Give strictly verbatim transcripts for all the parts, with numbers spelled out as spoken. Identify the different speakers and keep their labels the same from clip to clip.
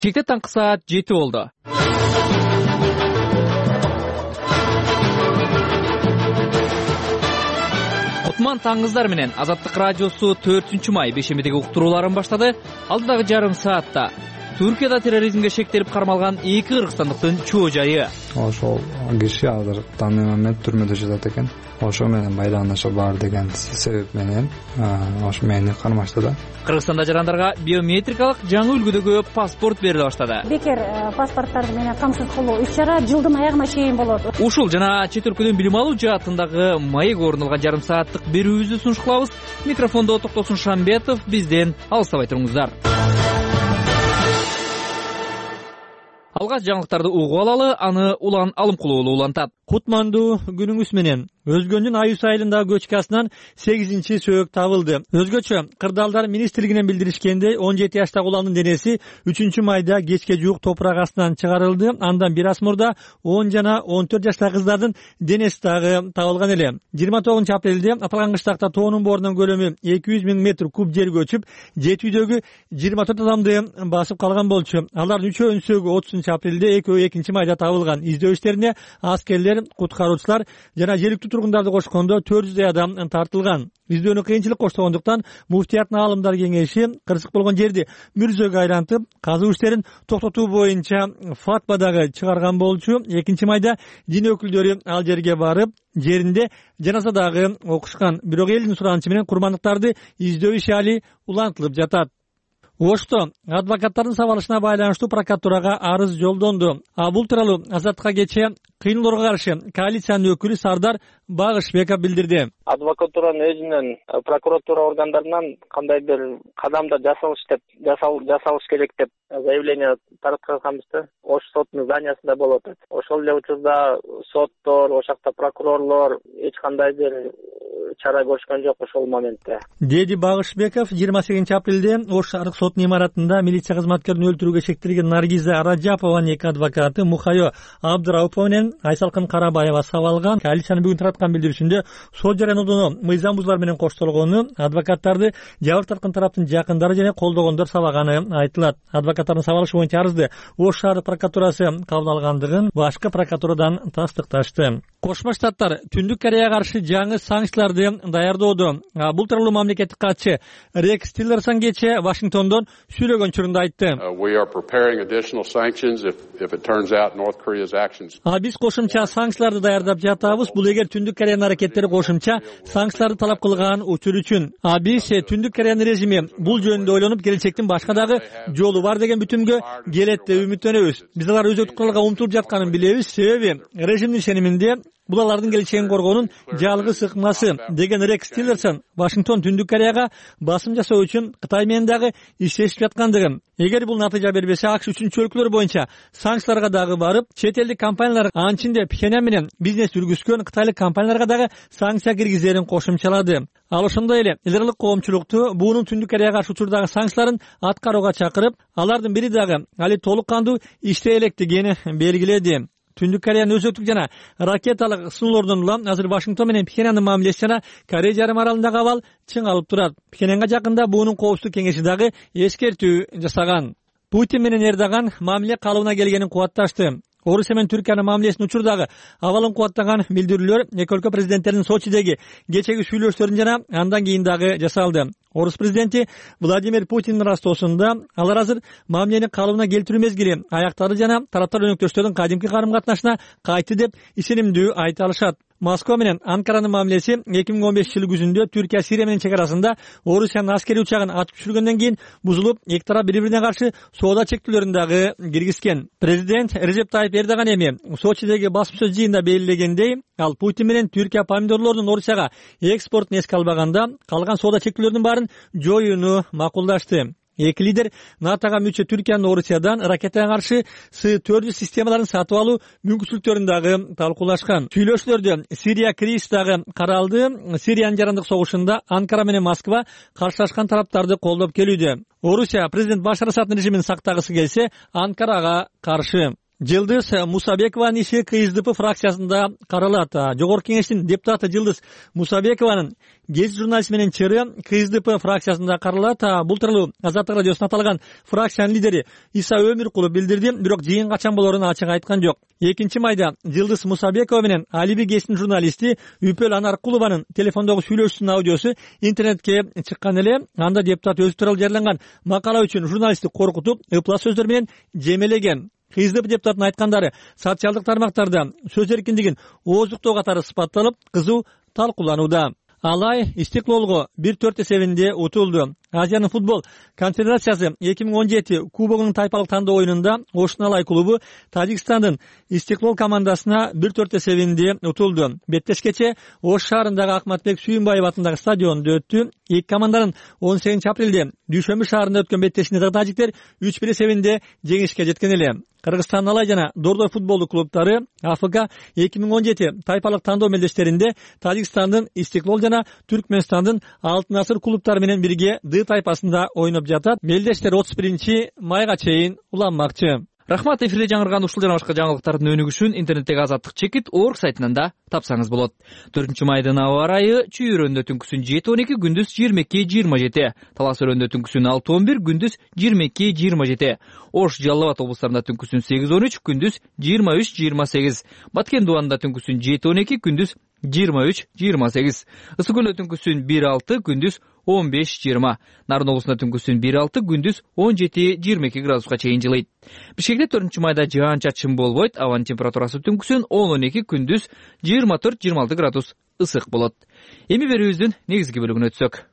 Speaker 1: Çekte tаңкы saat жети oldu. Кутман таңыңыздар менен Азаттык радиосу төртүнчү май бейшембидеги уктурууларын баштады. Алдыдагы жарым саатта Түркияда терроризмге шектелип кармалган эки кыргызстандыктын чоо жайы.
Speaker 2: Ошол киши азыр данный момент түрмөдө жатат экен. Ошо менен байланышы бар деген себеп менен ошо мени кармаштады.
Speaker 1: Кыргызстанда жарандарга биометрикалык жаңы үлгүдөгү паспорт бериле баштады.
Speaker 3: Бекер паспорттарды менен камсыз кылуу иш-чара жылдын аягына чейин болот.
Speaker 1: Ушул жана чет өлкөдөн билим алуу жаатындагы маек орун алган жарым сааттык берүүбүздү сунуш кылабыз. Микрофондо Токтосун Шамбетов, бизден алыстабай туруңуздар. Алгач жаңылыктарды угуп алалы, аны Улан Алымкулуу улантат.
Speaker 4: Кутмандуу күнүңүз менен. Өзгөндүн Аюс айылындагы көчкасынан сегизинчи сөөк табылды. Өзгөчө кырдаалдар министрлигинен билдиришкендей он жети жаштагы уландын денеси үчүнчү майда кечке жуук топурак астынан чыгарылды. Андан бир аз мурда он жана он төрт жаштагы кыздардын денеси дагы табылган эле. жыйырма тогузунчу апрелде аталган кыштакта тоонун боорунун көлөмү эки жүз миң метр куб жер көчүп, жети үйдөгү жыйырма төрт адамды басып калган болчу. Алардын үчөөнүн сөөгү отузунчу апрелде, экөө экинчи майда табылган. Издөө иштерине аскерлер, куткаруучулар жана жергиликтүү тургундарды кошкондо төрт жүздөй адам тартылган. Издөөнү кыйынчылык коштогондуктан муфтияттын аалымдар кеңеши кырсык болгон жерди мүрзөгө айлантып, казуу иштерин токтотуу боюнча фатва дагы чыгарган болчу. экинчи майда дин өкүлдөрү ал жерге барып, жеринде жаназа дагы окушкан. Бирок элдин суранычы менен курмандыктарды издөө иши али улантылып жатат. Ошто адвокаттардын сабалышына байланыштуу прокуратурага арыз жолдонду. А бул тууралуу Азаттыкка кечээ кыйноолорго каршы коалициянын өкүлү Сардар Багышбеков билдирди.
Speaker 5: Адвокатуранын өзүнөн прокуратура органдарынан кандайдыр кадамдар жасалыш деп жасалыш керек деп заявление таратканбыз да. Ош сотунун зданиясында болуп атат. Ошол эле учурда соттор, ошакта прокурорлор эч кандайдыр чара көрүшкөн жок ошол моментте.
Speaker 4: Деди Багышбеков жыйырма сегизинчи апрелде Ош шаардык сотунун имаратында милиция кызматкерин өлтүрүүгө шектелген Наргиза Раджапованын эки адвокаты Мухайо Абдрауфов менен Айсалкын Карабаева сабалган. Коалициянын бүгүн тараткан билдирүүсүндө сот жарыянуудун мыйзам бузуулар менен коштолгону, адвокаттарды жабыр тарткан тараптын жакындары жана колдогондор сабаганы айтылат. Адвокаттардын сабалышы боюнча арызды Ош шаардык прокуратурасы кабыл алгандыгын башкы прокуратурадан тастыкташты. Кошмо Штаттар Түндүк Кореяга каршы жаңы санкцияларды даярдоодо. Бул тууралуу мамлекеттик катчы Рекс Тиллерсон кечээ Вашингтондон сүйлөгөн учурунда айтты. А биз кошумча санкцияларды даярдап жатабыз. Бул эгер Түндүк Кореянын аракеттери кошумча санкцияларды талап кылган учур үчүн. А биз Түндүк Кореянын режими бул жөнүндө ойлонуп келечектин башка дагы жолу бар деген бүтүмгө келет деп үмүттөнөбүз. Биз алар өзөктүк кылууга умтулуп жатканын билебиз. Себеби режимдин ишениминде бул алардын келечегин коргоонун жалгыз ыкмасы деген Рекс Тиллерсон Вашингтон Түндүк Кореяга басым жасоо үчүн Кытай менен дагы иштешип жаткандыгын. Эгер бул натыйжа бербесе, АКШ үчүнчү өлкөлөр боюнча санкцияларга дагы барып, чет элдик компаниялар анчинде Пхеньян менен бизнес жүргүзгөн кытайлык компанияларга дагы санкция киргизерин кошумчалады. Ал ошондой эле эл аралык коомчулукту буунун Түндүк Кореяга каршы учурдагы санкцияларын аткарууга чакырып, алардын бири дагы али толук кандуу иштей электигин белгиледи. Түндүк Кореянын өзөктүк жана ракеталык сыноолордон улам азыр Вашингтон менен Пхеньяндын мамилеси жана Корея жарым аралындагы абал чың алып турат. Пхеньянга жакында буунун коопсуздук кеңеши дагы эскертүү жасаган. Путин менен Эрдоган мамиле калыбына келгенин кубатташты. Орусия менен Түркиянын мамилесинин учурдагы абалын кубаттаган билдирүүлөр эки өлкө президенттеринин Сочидеги кечеги сүйлөшүүлөрүн жана андан кийин дагы жасалды. Орус президенти Владимир Путиндин растоосунда алар азыр мамилени калыбына келтирүү мезгили аяктады жана тараптар өнөктөштөрдүн кадимки карым-катнашына кайтты деп ишенимдүү айта алышат. Москва менен Анкаранын мамилеси эки миң он бешинчи жылы күзүндө Түркия Сирия менен чек арасында Орусиянын аскерий учагын атып түшүргөндөн кийин бузулуп, эки тарап бири-бирине каршы соода чектөөлөрүн дагы киргизген. Президент Режеп Тайип Эрдоган эми Сочидеги басым сөз жыйында белгилегендей, ал Путин менен Түркия помидорлорунун Орусияга экспортун эске албаганда калган соода чектөөлөрүнүн баарын жоюуну макулдашты. Эки лидер натога мүчө Түркиянын Орусиядан ракетага каршы С төрт жүз системаларын сатып алуу мүмкүнчүлүктөрүн дагы талкуулашкан. Сүйлөшүүлөрдө Сирия кризиси дагы каралды. Сириянын жарандык согушунда Анкара менен Москва каршылашкан тараптарды колдоп келүүдө. Орусия президент Башар Асаддын режимин сактагысы келсе, Анкарага каршы. Жылдыз Мусабекованын иши КСДП фракциясында каралат. Жогорку Кеңештин депутаты Жылдыз Мусабекованын гезит журналисти менен чыры КСДП фракциясында каралат. Бул тууралуу Азаттык радиосуна аталган фракциянын лидери Иса Өмүркулу билдирди, бирок жыйын качан болорун ачык айткан жок. экинчи майда Жылдыз Мусабекова менен Алиби гезитинин журналисти Үпөл Анаркулованын телефондогу сүйлөшүүсүнүн аудиосу интернетке чыккан эле. Анда депутат өзү тууралуу жарыяланган макала үчүн журналистти коркутуп, ыплас сөздөр менен жемелеген. КСДП депутатынын айткандары социалдык тармактарда сөз эркиндигин ооздуктоо катары сыпатталып, кызуу талкууланууда. Алай Истиклолго бир төрт эсебинде утулду. Азиянын футбол конфедерациясы эки миң он жети кубогунун тайпалык тандоо оюнунда Ошун Алай клубу Тажикстандын Истиклол командасына бир төрт эсебинде утулду. Беттешкече Ош шаарындагы Акматбек Сүйүнбаев атындагы стадиондо өттү. Эки команданын он сегизинчи апрелде Дүйшөмбү шаарында өткөн беттешинде тажиктер үч бир эсебинде жеңишке жеткен эле. Кыргызстан Алай жана Дордой футболдук клубтары АФК эки миң он жети тайпалык тандоо мелдештеринде Тажикстандын Истиклол жана Түркмөнстандын Алтын Асыр клубтары менен бирге Ды тайпасында ойноп жатат. Мелдештер отуз биринчи майга чейин уланмакчы.
Speaker 1: Рахмат, эфирде жаңырган ушул жана башка жаңылыктардын өнүгүшүн интернеттеги азаттык чекит орг сайтынан да тапсаңыз болот. төртүнчү майдын аба ырайы Чүй-өрөндө түнкүсүн жети он эки, күндүз жыйырма эки жыйырма жети. Талас-өрөндө түнкүсүн алты он бир, күндүз жыйырма эки жыйырма жети. Ош, Жалал Абад облустарында түнкүсүн сегиз он үч, күндүз жыйырма үч жыйырма сегиз. Баткен Дубанында түнкүсүн жети он эки, күндүз жыйырма үч жыйырма сегиз. Ысык көлдө түнкүсүн бир алты, күндүз он беш жыйырма. Нарын облусунда түнкүсүн бир алты, күндүз он жети жыйырма эки градуска чейин жылыйт. Бишкекте төртүнчү майда жаан-чачын болбойт. Абанын температурасы түнкүсүн он он эки, күндүз жыйырма төрт жыйырма алты градус ысык болот. Эми берүүбүздүн негизги бөлүгүнө өтсөк.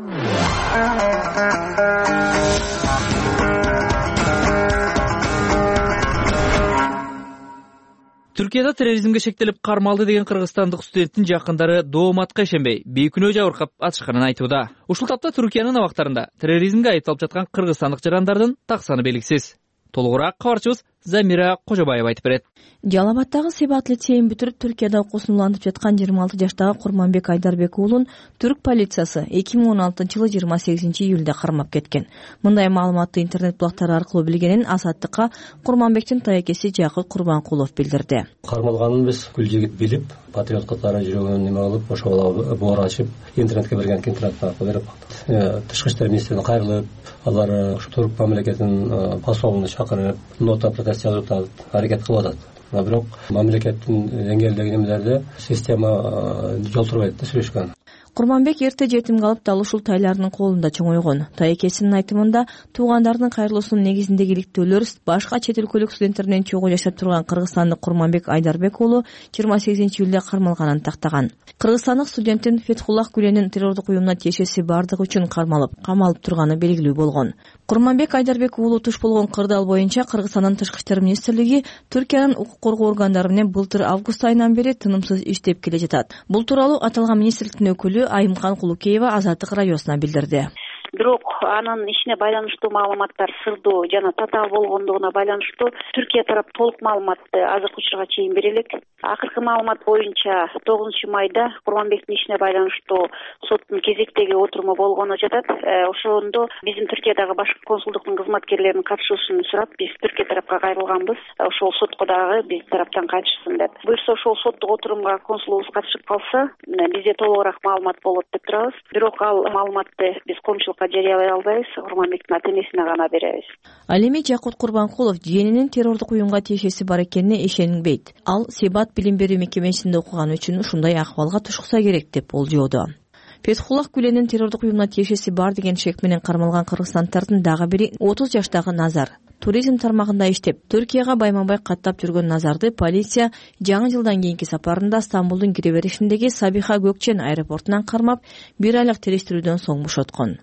Speaker 1: Түркияда терроризмге шектелип кармалды деген кыргызстандык студенттин жакындары дооматка ишенбей, бейкүнөө жабыркап атышканын айтууда. Ушул тапта Түркиянын абактарында терроризмге айыпталып жаткан кыргызстандык жарандардын так саны белгисиз. Толугураак кабарчыбыз Замира Кожобаева айтып берет.
Speaker 6: Жалал Абадтагы Себат лицейин бүтүрүп Түркияда окуусун улантып жаткан жыйырма алты жаштагы Курманбек Айдарбек уулун түрк полициясы эки миң он алтынчы жылы жыйырма сегизинчи июлда кармап кеткен. Мындай маалыматты интернет булактары аркылуу билгенин Азаттыкка Курманбектин таекеси Жакыт Курбанкулов билдирди.
Speaker 7: Кармалганын биз күл жигит билип, патриот катары жүрөгүнөн неме кылып, ошол боор ачып, интернетке берген интернет аркылуу берип калдык. Тышкы иштер министрлигине кайрылып, алар ушу түрк мамлекетинин посолуна чакырып, нота протест жазып аракет кылып атат. Бирок мамлекеттин деңгээлдеги немелерде система жол турбайт да сүйлөшкөн.
Speaker 6: Курманбек эрте жетим калып, дал ушул тайлардын колунда чоңойгон. Таекесинин айтымында туугандардын кайрылуусунун негизиндеги иликтөөлөр башка чет өлкөлүк студенттер менен чогуу жашап турган кыргызстандык Курманбек Айдарбек уулу жыйырма сегизинчи июлда кармалганын тактаган. Кыргызстандык студенттин Фетхуллах Гүленин террордук уюмуна тиешеси бардыгы үчүн кармалып, камалып турганы белгилүү болгон. Курманбек Айдарбек уулу туш болгон кырдаал боюнча Кыргызстандын тышкы иштер министрлиги Түркиянын укук коргоо органдары менен былтыр август айынан бери тынымсыз иштеп келе жатат. Бул тууралуу аталган министрликтин өкүлү Айымкан Кулукеева Азаттык радиосуна билдирди.
Speaker 8: Бирок анын ишине байланыштуу маалыматтар сырдуу жана татаал болгондугуна байланыштуу Түркия тарап толук маалыматты азыркы учурга чейин бере элек. Акыркы маалымат боюнча тогузунчу майда Курманбектин ишине байланыштуу соттун кезектеги отуруму болгону жатат. Ошондо биздин Түркиядагы башкы консулдуктун кызматкерлеринин катышуусун сурап, биз Түркия тарапка кайрылганбыз. Ошол сотко дагы биз тараптан катышсын деп. Буюрса ошол соттук отурумга консулубуз катышып калса, бизде толугураак маалымат болот деп турабыз. Бирок ал маалыматты биз коомчулукка жарыялай албайбыз, Курманбектин ата-энесине гана беребиз.
Speaker 6: Ал эми Жакут Курбанкулов жиенинин террордук уюмга тиешеси бар экенине ишенбейт. Ал Себат билим берүү мекемесинде окуган үчүн ушундай акыбалга тушукса керек деп болжоодо. Фетхуллах Гүленин террордук уюмга тиешеси бар деген шек менен кармалган кыргызстандардын дагы бири отуз жаштагы Назар. Туризм тармагында иштеп, Түркияга байма-бай каттап жүргөн Назарды полиция жаңы жылдан кийинки сапарында Стамбулдун кире беришиндеги Сабиха Gökçen аэропортунан кармап, бир айлык териштирүүдөн соң бошоткон.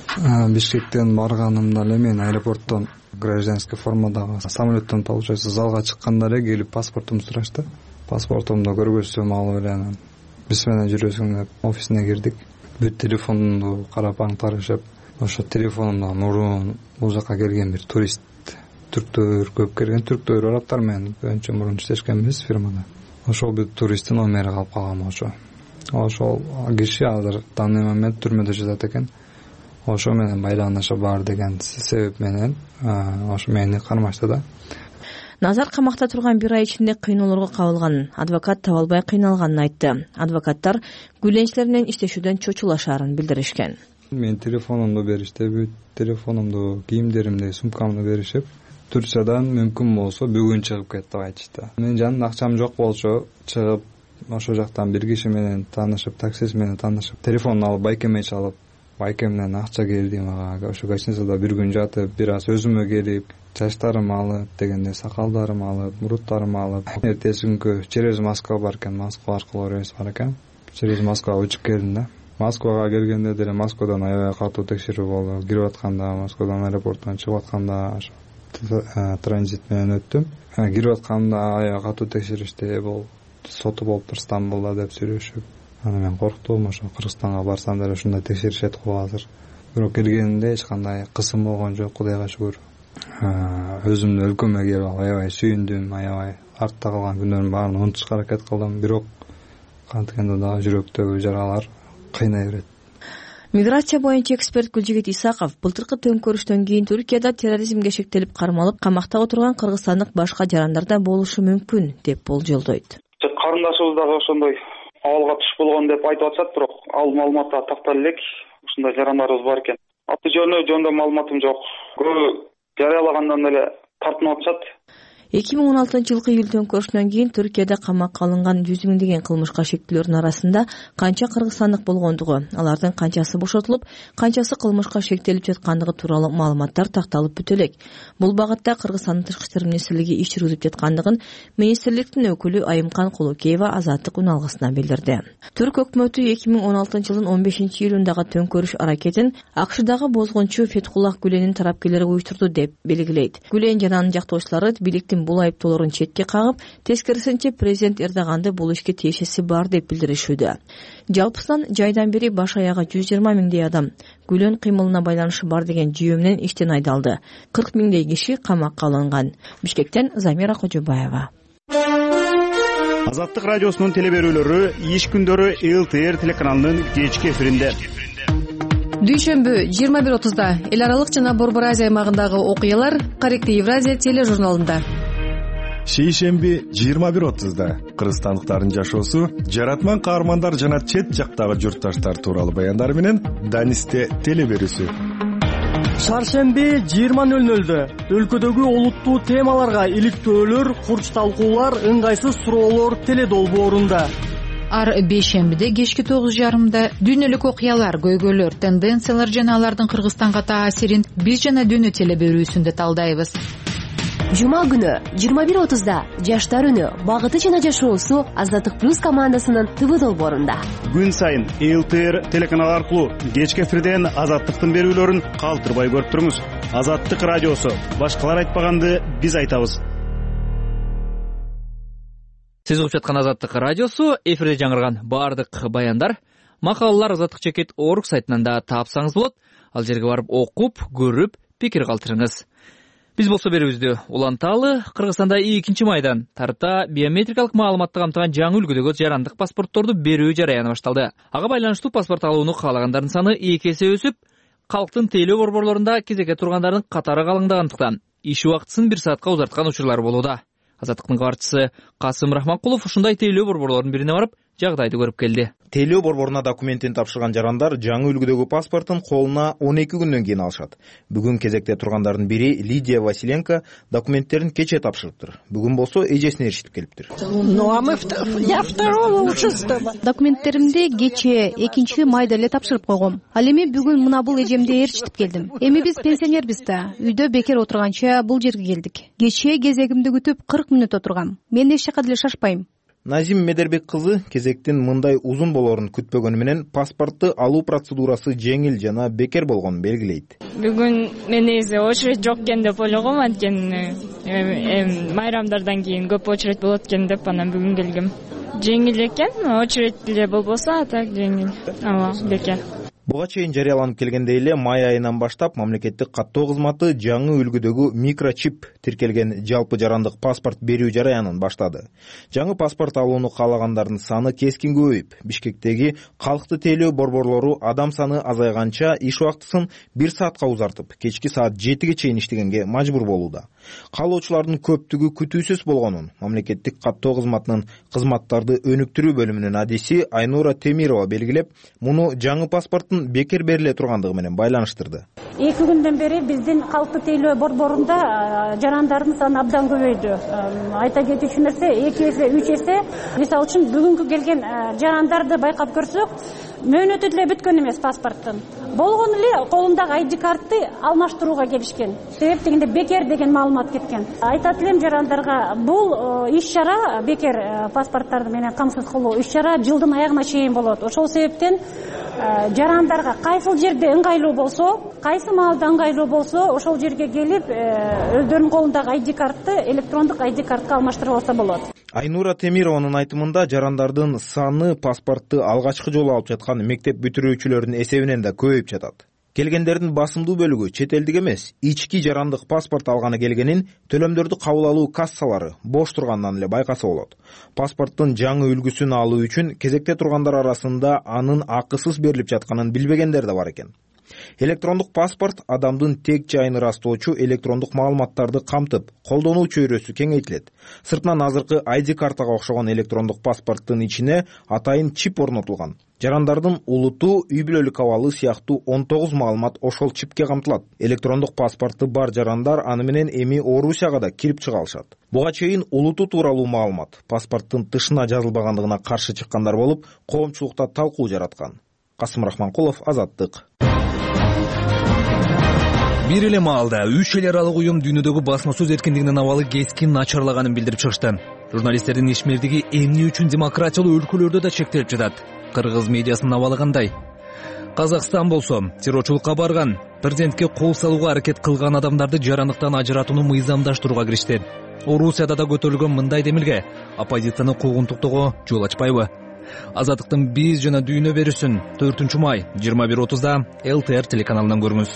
Speaker 2: Бишкектен барганымда эле мен аэропорттон гражданский формадагы самолеттон получается залга чыкканда эле келип паспортумду сурашты. Паспортумду көргөзсөм алып эле биз менен жүрөсүң деп офисине кирдик. Бүт телефонумду карап аңтарышып, ошо телефонумда мурун бул жака келген бир турист, түрктөр көп келген, түрктөр арабтар менен önce мурун иштешкенбиз фирмада. Ошол бир туристтин номери калып калган ошо. Ошол киши азыр данный момент түрмөдө жатат экен. Ошо менен байланышы бар деген себеп менен ошо мени кармашты да.
Speaker 6: Назар камакта турган бир ай ичинде кыйноолорго кабылганын, адвокат таба албай кыйналганын айтты. Адвокаттар гүленчилер менен иштешүүдөн чочулашаарын билдиришкен.
Speaker 2: Мен телефонумду беришти, бүт телефонумду, кийимдеримди, сумкамды беришип, Турциядан мүмкүн болсо бүгүн чыгып кет деп айтышты. Мен жанымда акчам жок болчу, чыгып ошол жактан бир киши менен таанышып, таксист менен таанышып, телефонун алып байкемге чалып, байкемден акча келди мага. Ошо гостиницада бир күн жатып, бир аз өзүмө келип, чачтарымды алып, дегенде сакалдарымды алып, муруттарымды алып, эртеси күнкү через Москва бар экен, Москва аркылуу рейс бар экен. Через Москвага учуп келдим да. Москвага келгенде деле Москвадан аябай катуу текшерүү болду. Кирип атканда, Москвадан аэропорттон чыгып атканда транзит менен өттүм. Кирип атканда аябай катуу текшеришти. Бул соту болуптур Стамбулда деп сүйлөшүп. Аны мен корктум, ошо Кыргызстанга барсам деле ушундай текшеришет го азыр. Бирок келгенде эч кандай кысым болгон жок, Кудайга шүгүр. Өзүмдү өлкөмө келип алып аябай сүйүндүм, аябай артта калган күнөрүмдүн баарын унутушка аракет кылдым. Бирок кантигенде дагы жүрөктөгү жаралар кыйнай берет.
Speaker 6: Миграция боюнча эксперт Гүлжигит Исаков былтыркы төңкөрүштөн кийин Түркияда терроризмге шектелип кармалып, камакта отурган кыргызстандык башка жарандар да болушу мүмкүн деп болжолдойт.
Speaker 9: Карындашыбыз дагы ошондой абалга туш болгон деп айтып атышат, бирок ал маалыматта такталып элек, ушундай жарандарыбыз бар экен. Аты жөнү жөнүндө маалыматым жок. Көбү жарыялагандан эле тартынып атышат.
Speaker 6: эки миң он алтынчы жылкы июль төңкөрүшүнөн кийин Түркияда камакка алынган жүз миңдеген кылмышка шектүүлөрдүн арасында канча кыргызстандык болгондугу, алардын канчасы бошотулуп, канчасы кылмышка шектелип жаткандыгы тууралуу маалыматтар такталып бүтө элек. Бул багытта Кыргызстандын Тышкы иштер министрлиги иш жүргүзүп жаткандыгын министрликтин өкүлү Айымкан Кулукеева Азаттык үналгысына билдирди. Түрк өкмөтү эки миң он алтынчы жылдын он бешинчи июлундагы төңкөрүш аракетин АКШдагы бозгончу Фетхуллах Гүленин тарапкерлери уюштурду деп белгилейт. Гүлен жана анын жактоочулары бийликтин бул айыптоолорун четке кагып, тескерисинче президент Эрдоганды бул ишке тиешеси бар деп билдиришүүдө. Жалпысынан жайдан бери баш аягы жүз жыйырма миңдей адам Гүлен кыймылына байланышы бар деген жүйө менен иштен айдалды. кырк миңдей киши камакка алынган. Бишкектен Замира Кожобаева.
Speaker 10: Азаттык радиосунун телеберүүлөрү иш күндөрү эл тэ эр телеканалынын кечки эфиринде.
Speaker 11: Дүйшөмбү жыйырма бир отузда эл аралык жана Борбор Азия аймагындагы окуялар Корректив Евразия тележурналында.
Speaker 12: Шейшемби жыйырма бир отузда кыргызстандыктардын жашоосу, жаратман каармандар жана чет жактагы журтташтар тууралуу баяндар менен Данисте телеберүүсү.
Speaker 13: Шаршемби жыйырма нөл нөлдө өлкөдөгү олуттуу темаларга иликтөөлөр, курч талкуулар, ыңгайсыз суроолор теледолбоорунда.
Speaker 14: Ар бейшембиде кечки тогуз жарымда дүйнөлүк окуялар, көйгөйлөр, тенденциялар жана алардын Кыргызстанга таасирин биз жана дүйнө телеберүүсүндө талдайбыз.
Speaker 15: Жума күнү жыйырма бир отузда жаштар үнү, багыты жана жашоосу Азаттык плюс командасынын ТВ долбоорунда.
Speaker 10: Күн сайын эл тэ эр телеканалы аркылуу кечки эфирден Азаттыктын берүүлөрүн калтырбай көрүп туруңуз. Азаттык радиосу, башкалар айтпаганды биз айтабыз.
Speaker 1: Сиз угуп жаткан Азаттык радиосу, эфирде жаңырган баардык баяндар, макалалар азаттык чекит точка орг сайтынан да тапсаңыз болот. Ал жерге барып окуп, көрүп, пикир калтырыңыз. Биз болсо берүүбүздү уланталы. Кыргызстанда экинчи майдан тарыпта биометрикалык маалыматты камтыган жаңы үлгүдөгү жарандык паспортторду берүү жараяны башталды. Ага байланыштуу паспорт алууну каалагандардын саны эки эсе өсүп, калктын тейлөө борборлорунда кезекке тургандардын катары калыңдагандыктан иш убактысын бир саатка узарткан учурлар болууда. Азаттыктын кабарчысы Касым Рахманкулов ушундай тейлөө борборлорунун бирине барып, жагдайды көрүп келди.
Speaker 16: Тейлөө борборуна документин тапшырган жарандар жаңы үлгүдөгү паспортун колуна он эки күндөн кийин алышат. Бүгүн кезекте тургандардын бири Лидия Василенко документтерин кече тапшырыптыр. Бүгүн болсо эжесине эришип келиптир.
Speaker 17: Ну а мы я второго участка. Документтеримди кече экинчи майда эле тапшырып койгом. Ал эми бүгүн мына бул эжемде эришип келдим. Эми биз пенсионербиз да. Үйдө бекер отурганча бул жерге келдик. Кече кезегимди күтүп кырк мүнөт отургам. Мен эч жака деле шашпайм.
Speaker 16: Назим Медербек кызы кезектин мындай узун болоорун күтпөгөнү менен паспортты алуу процедурасы жеңил жана бекер болгонун белгилейт.
Speaker 18: Бүгүн мен эзе очередь жок экен деп ойлогом, анткени майрамдардан кийин көп очередь болот экен деп анан бүгүн келгем. Жеңил экен, очередь деле болбосо, а так жеңил. Ооба, бекер.
Speaker 16: Буга чейин жарыяланып келгендей эле май айынан баштап мамлекеттик каттоо кызматы жаңы үлгүдөгү микрочип тиркелген жалпы жарандык паспорт берүү жараянын баштады. Жаңы паспорт алууну каалагандардын саны кескин көбөйүп, Бишкектеги калкты тейлөө борборлору адам саны азайганча иш убактысын бир саатка узартып, кечки саат жетиге чейин иштегенге мажбур болууда. Каалоочулардын көптүгү күтүүсүз болгонун мамлекеттик каттоо кызматынын кызматтарды өнүктүрүү бөлүмүнүн адиси Айнура Темирова белгилеп, муну жаңы паспорттун бекер бериле тургандыгы менен байланыштырды.
Speaker 3: Эки күндөн бери биздин калктык тейлөө борборунда жарандардын саны абдан көбөйдү. Айта кетүүчү нерсе, эки эсе, үч эсе. Мисалы үчүн бүгүнкү келген жарандарды байкап көрсөк, мөөнөтү деле бүткөн эмес паспорттун. Болгону эле колундагы ай ди картты алмаштырууга келишкен. Себеп дегенде бекер деген маалымат кеткен. Айтат элем жарандарга, бул иш-чара бекер паспорттарды менен камсыз кылуу иш-чара жылдын аягына чейин болот. Ошол себептен жарандарга кайсыл жерде ыңгайлуу болсо, кайсы маалда ыңгайлуу болсо, ошол жерге келип өздөрүнүн колундагы ай ди картты электрондук ай ди картка алмаштырып алса болот.
Speaker 16: Айнура Темированын айтымында жарандардын саны паспортты алгачкы жолу алып жаткан мектеп бүтүрүүчүлөрдүн эсебинен да көбөйүп жатат. Келгендердин басымдуу бөлүгү чет элдик эмес, ички жарандык паспорт алганы келгенин төлөмдөрдү кабыл алуу кассалары бош тургандан эле байкаса болот. Паспорттун жаңы үлгүсүн алуу үчүн кезекте тургандар арасында анын акысыз берилип жатканын билбегендер да бар экен. Электрондук паспорт адамдын тек жайын ырастоочу электрондук маалыматтарды камтып, колдонуу чөйрөсү кеңейтилет. Сыртынан азыркы ай ди картага окшогон электрондук паспорттун ичине атайын чип орнотулган. Жарандардын улуту, үй бүлөлүк абалы сыяктуу он тогуз маалымат ошол чипке камтылат. Электрондук паспорты бар жарандар аны менен эми Орусияга да кирип чыга алышат. Буга чейин улуту тууралуу маалымат паспорттун тышына жазылбагандыгына каршы чыккандар болуп, коомчулукта талкуу жараткан. Касым Рахманкулов, Азаттык.
Speaker 19: Бир эле маалда үч эл аралык уюм дүйнөдөгү басма сөз эркиндигинин абалы кескин начарлаганын билдирип чыгышты. Журналисттердин ишмердиги эмне үчүн демократиялуу өлкөлөрдө да чектелип жатат? Кыргыз медиасынын абалы кандай? Казакстан болсо террорчулукка барган, президентке кол салууга аракет кылган адамдарды жарандыктан ажыратууну мыйзамдаштырууга киришти. Орусияда да көтөрүлгөн мындай демилге оппозицияны куугунтуктоого жол ачпайбы? Азаттыктын биз жана дүйнө берүүсүн төртүнчү май жыйырма бир отузда эл тэ эр телеканалынан көрүңүз.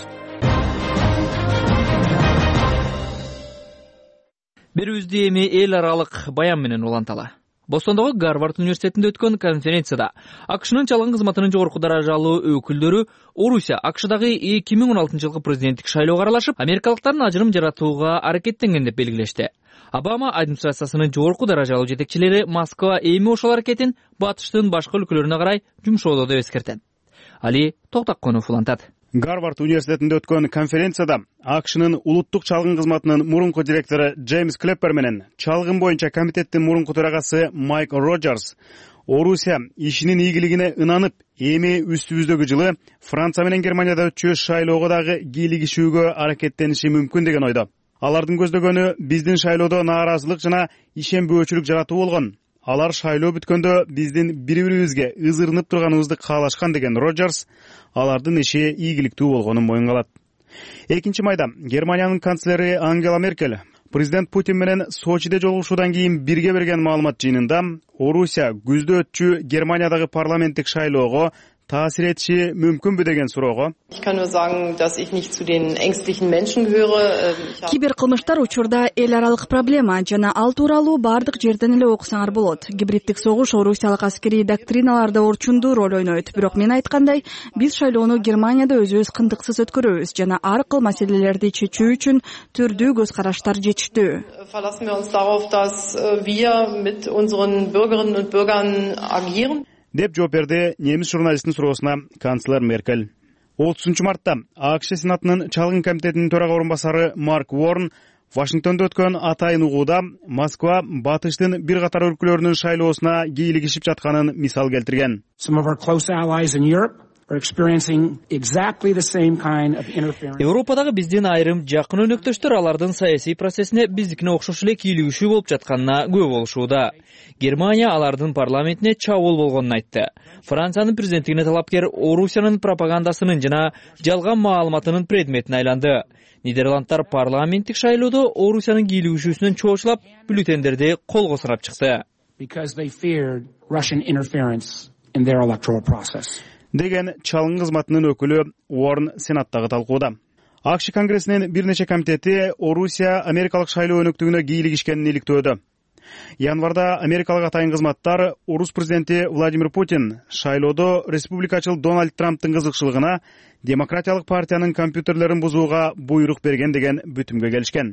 Speaker 19: Берүүбүздү эми эл аралык баян менен уланталы. Бостондогу Гарвард университетинде өткөн конференцияда АКШнын чалгын кызматынын жогорку даражалуу өкүлдөрү Орусия АКШдагы эки миң он алтынчы жылкы президенттик шайлоого аралашып, америкалыктардын ажырым жаратууга аракеттенген деп белгилешти. Обама администрациясынын жогорку даражалуу жетекчилери Москва эми ошол аракетин батыштын башка өлкөлөрүнө карай жумшоодо деп эскертет. Али Токтаконов улантат.
Speaker 10: Гарвард университетинде өткөн конференцияда АКШнын улуттук чалгын кызматынын мурунку директору Джеймс Клеппер менен чалгын боюнча комитеттин мурунку төрагасы Майк Роджерс Орусия ишинин ийгилигине ынанып, эми үстүбүздөгү жылы Франция менен Германияда өтчү шайлоого дагы кийлигишүүгө аракеттениши мүмкүн деген ойдо. Алардын көздөгөнү биздин шайлоодо нааразылык жана ишенбөөчүлүк жаратуу болгон. Алар шайлоо бүткөндө биздин бири-бирибизге ызырынып турганыбызды каалашкан деген Роджерс алардын иши ийгиликтүү болгонун моюнга алат. экинчи майда Германиянын канцлери Ангела Меркель президент Путин менен Сочиде жолугушуудан кийин бирге берген маалымат жыйынында Орусия күздө өтчү Германиядагы парламенттик шайлоого таасир этиши мүмкүнбү деген суроого
Speaker 20: киберкылмыштар учурда эл аралык проблема жана ал тууралуу бардык жерден эле окусаңар болот. Гибриддик согуш орусиялык аскерий доктриналарда орчундуу роль ойнойт. Бирок мен айткандай, биз шайлоону Германияда өзүбүз кындыксыз өткөрөбүз жана ар кыл маселелерди чечүү үчүн түрдүү көз караштар жетиштүү.
Speaker 10: деп жооп берди немис журналисттин суроосуна канцлер Меркель. отузунчу мартта АКШ Сенатынын чалгын комитетинин төрага орун басары Марк Уорн Вашингтондо өткөн атайын угууда Москва батыштын бир катар өлкөлөрүнүн шайлоосуна кийлигишип жатканын мисал келтирген.
Speaker 1: Европадагы биздин айрым жакын өнөктөштөр алардын саясий процессине биздикине окшош эле кийлигишүү болуп жатканына күбө болушууда. Германия алардын парламентине чабуул болгонун айтты. Франциянын президенттигине талапкер Орусиянын пропагандасынын жана жалган маалыматынын предметине айланды. Нидерландтар парламенттик шайлоодо Орусиянын кийлигишүүсүнөн чоочулап, бюллетендерди колго сурап чыкты.
Speaker 10: деген чалгын кызматынын өкүлү Уорн Сенаттагы талкууда. АКШ Конгрессинин бир нече комитети Орусия америкалык шайлоо өнөктүгүнө кийлигишкенин иликтөөдө. Январда америкалык атайын кызматтар Орус президенти Владимир Путин шайлоодо республикачыл Дональд Трамптын кызыкчылыгына демократиялык партиянын компьютерлерин бузууга буйрук берген деген бүтүмгө келишкен.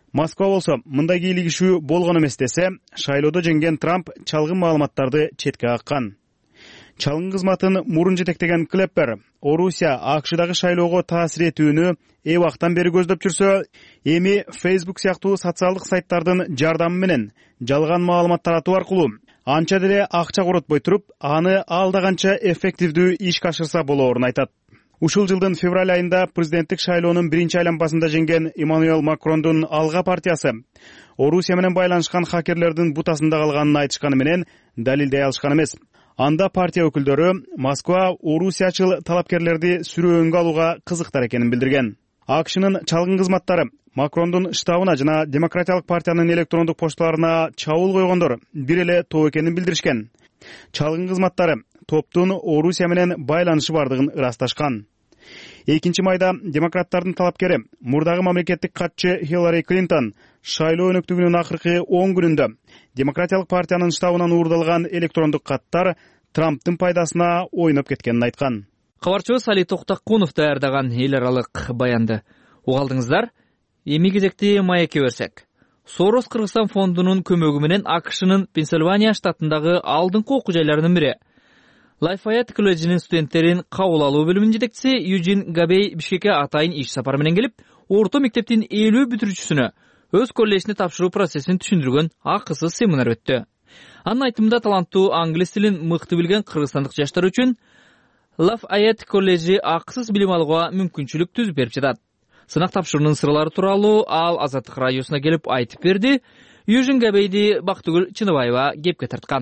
Speaker 10: Москва болсо мындай кийлигишүү болгон эмес десе, шайлоодо жеңген Трамп чалгын маалыматтарды четке каккан. Чалгын кызматын мурун жетектеген Клеппер Орусия АКШдагы шайлоого таасир этүүнү эбактан бери көздөп жүрсө, эми Facebook сыяктуу социалдык сайттардын жардамы менен жалган маалымат таратуу аркылуу анча деле акча коротпой туруп, аны алда канча эффективдүү ишке ашырса болоорун айтат. Ушул жылдын февраль айында президенттик шайлоонун биринчи айланмасында жеңген Эммануэл Макрондун Алга партиясы Орусия менен байланышкан хакерлердин бутасында калганын айтышканы менен далилдей алышкан эмес. Анда партия өкүлдөрү Москва орусиячыл талапкерлерди сүрөөнгө алууга кызыктар экенин билдирген. АКШнын чалгын кызматтары Макрондун штабына жана Демократиялык партиянын электрондук пошталарына чабуул койгондор бир эле топ экенин билдиришкен. Чалгын кызматтары топтун Орусия менен байланышы бардыгын ырасташкан. экинчи майда демократтардын талапкери мурдагы мамлекеттик катчы Хиллари Клинтон шайлоо өнөктүгүнүн акыркы он күнүндө Демократиялык партиянын штабынан уурдалган электрондук каттар Трамптын пайдасына ойноп кеткенин айткан.
Speaker 1: Кабарчыбыз Али Токтакунов даярдаган эл аралык баянды угалдыңыздар. Эми кезекти маекке берсек. Сорос Кыргызстан фондунун көмөгү менен АКШнын Пенсильвания штатындагы алдыңкы окуу жайларынын бири Лайфайат колледжинин студенттерин кабыл алуу бөлүмүнүн жетекчиси Юджин Габей Бишкекке атайын иш сапар менен келип, орто мектептин элүү бүтүрүүчүсүнө өз колледжине тапшыруу процессин түшүндүргөн акысыз семинар өттү. Анын айтымында таланттуу англис тилин мыкты билген кыргызстандык жаштар үчүн Лайфайат колледжи акысыз билим алууга мүмкүнчүлүк түзүп берип жатат. Сынак тапшыруунун сырлары тууралуу ал Азаттык радиосуна келип айтып берди. Южин Габейди Бактыгүл Чыныбаева кепке тарткан.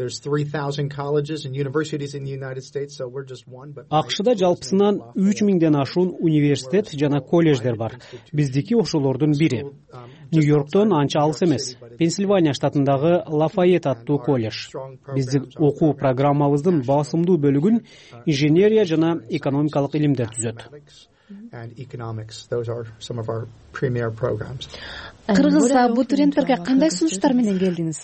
Speaker 21: АКШда жалпысынан үч миңден ашуун университет жана колледждер бар. Биздики ошолордун бири. Нью-Йорктон анча алыс эмес. Пенсильвания штатындагы Лафайет аттуу колледж. Биздин окуу программабыздын басымдуу бөлүгүн инженерия жана экономикалык илимдер түзөт.
Speaker 17: Кыргыз абитуриенттерге кандай сунуштар менен келдиңиз?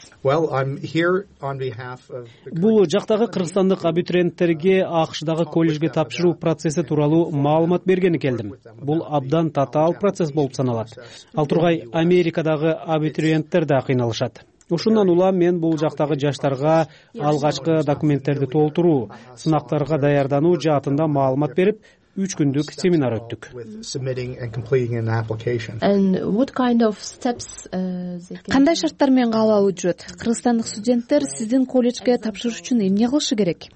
Speaker 21: Бул жактагы кыргызстандык абитуриенттерге АКШдагы колледжге тапшыруу процесси тууралуу маалымат бергени келдим. Бул абдан татаал процесс болуп саналат. Ал тургай Америкадагы абитуриенттер да кыйналышат. Ушундан улам мен бул жактагы жаштарга алгачкы документтерди толтуруу, сынактарга даярдануу жаатында маалымат берип, үч күндүк семинар өттүк.
Speaker 17: Кандай шарттар менен кабыл алуу жүрөт? Кыргызстандык студенттер сиздин колледжге тапшырыш үчүн эмне кылышы керек?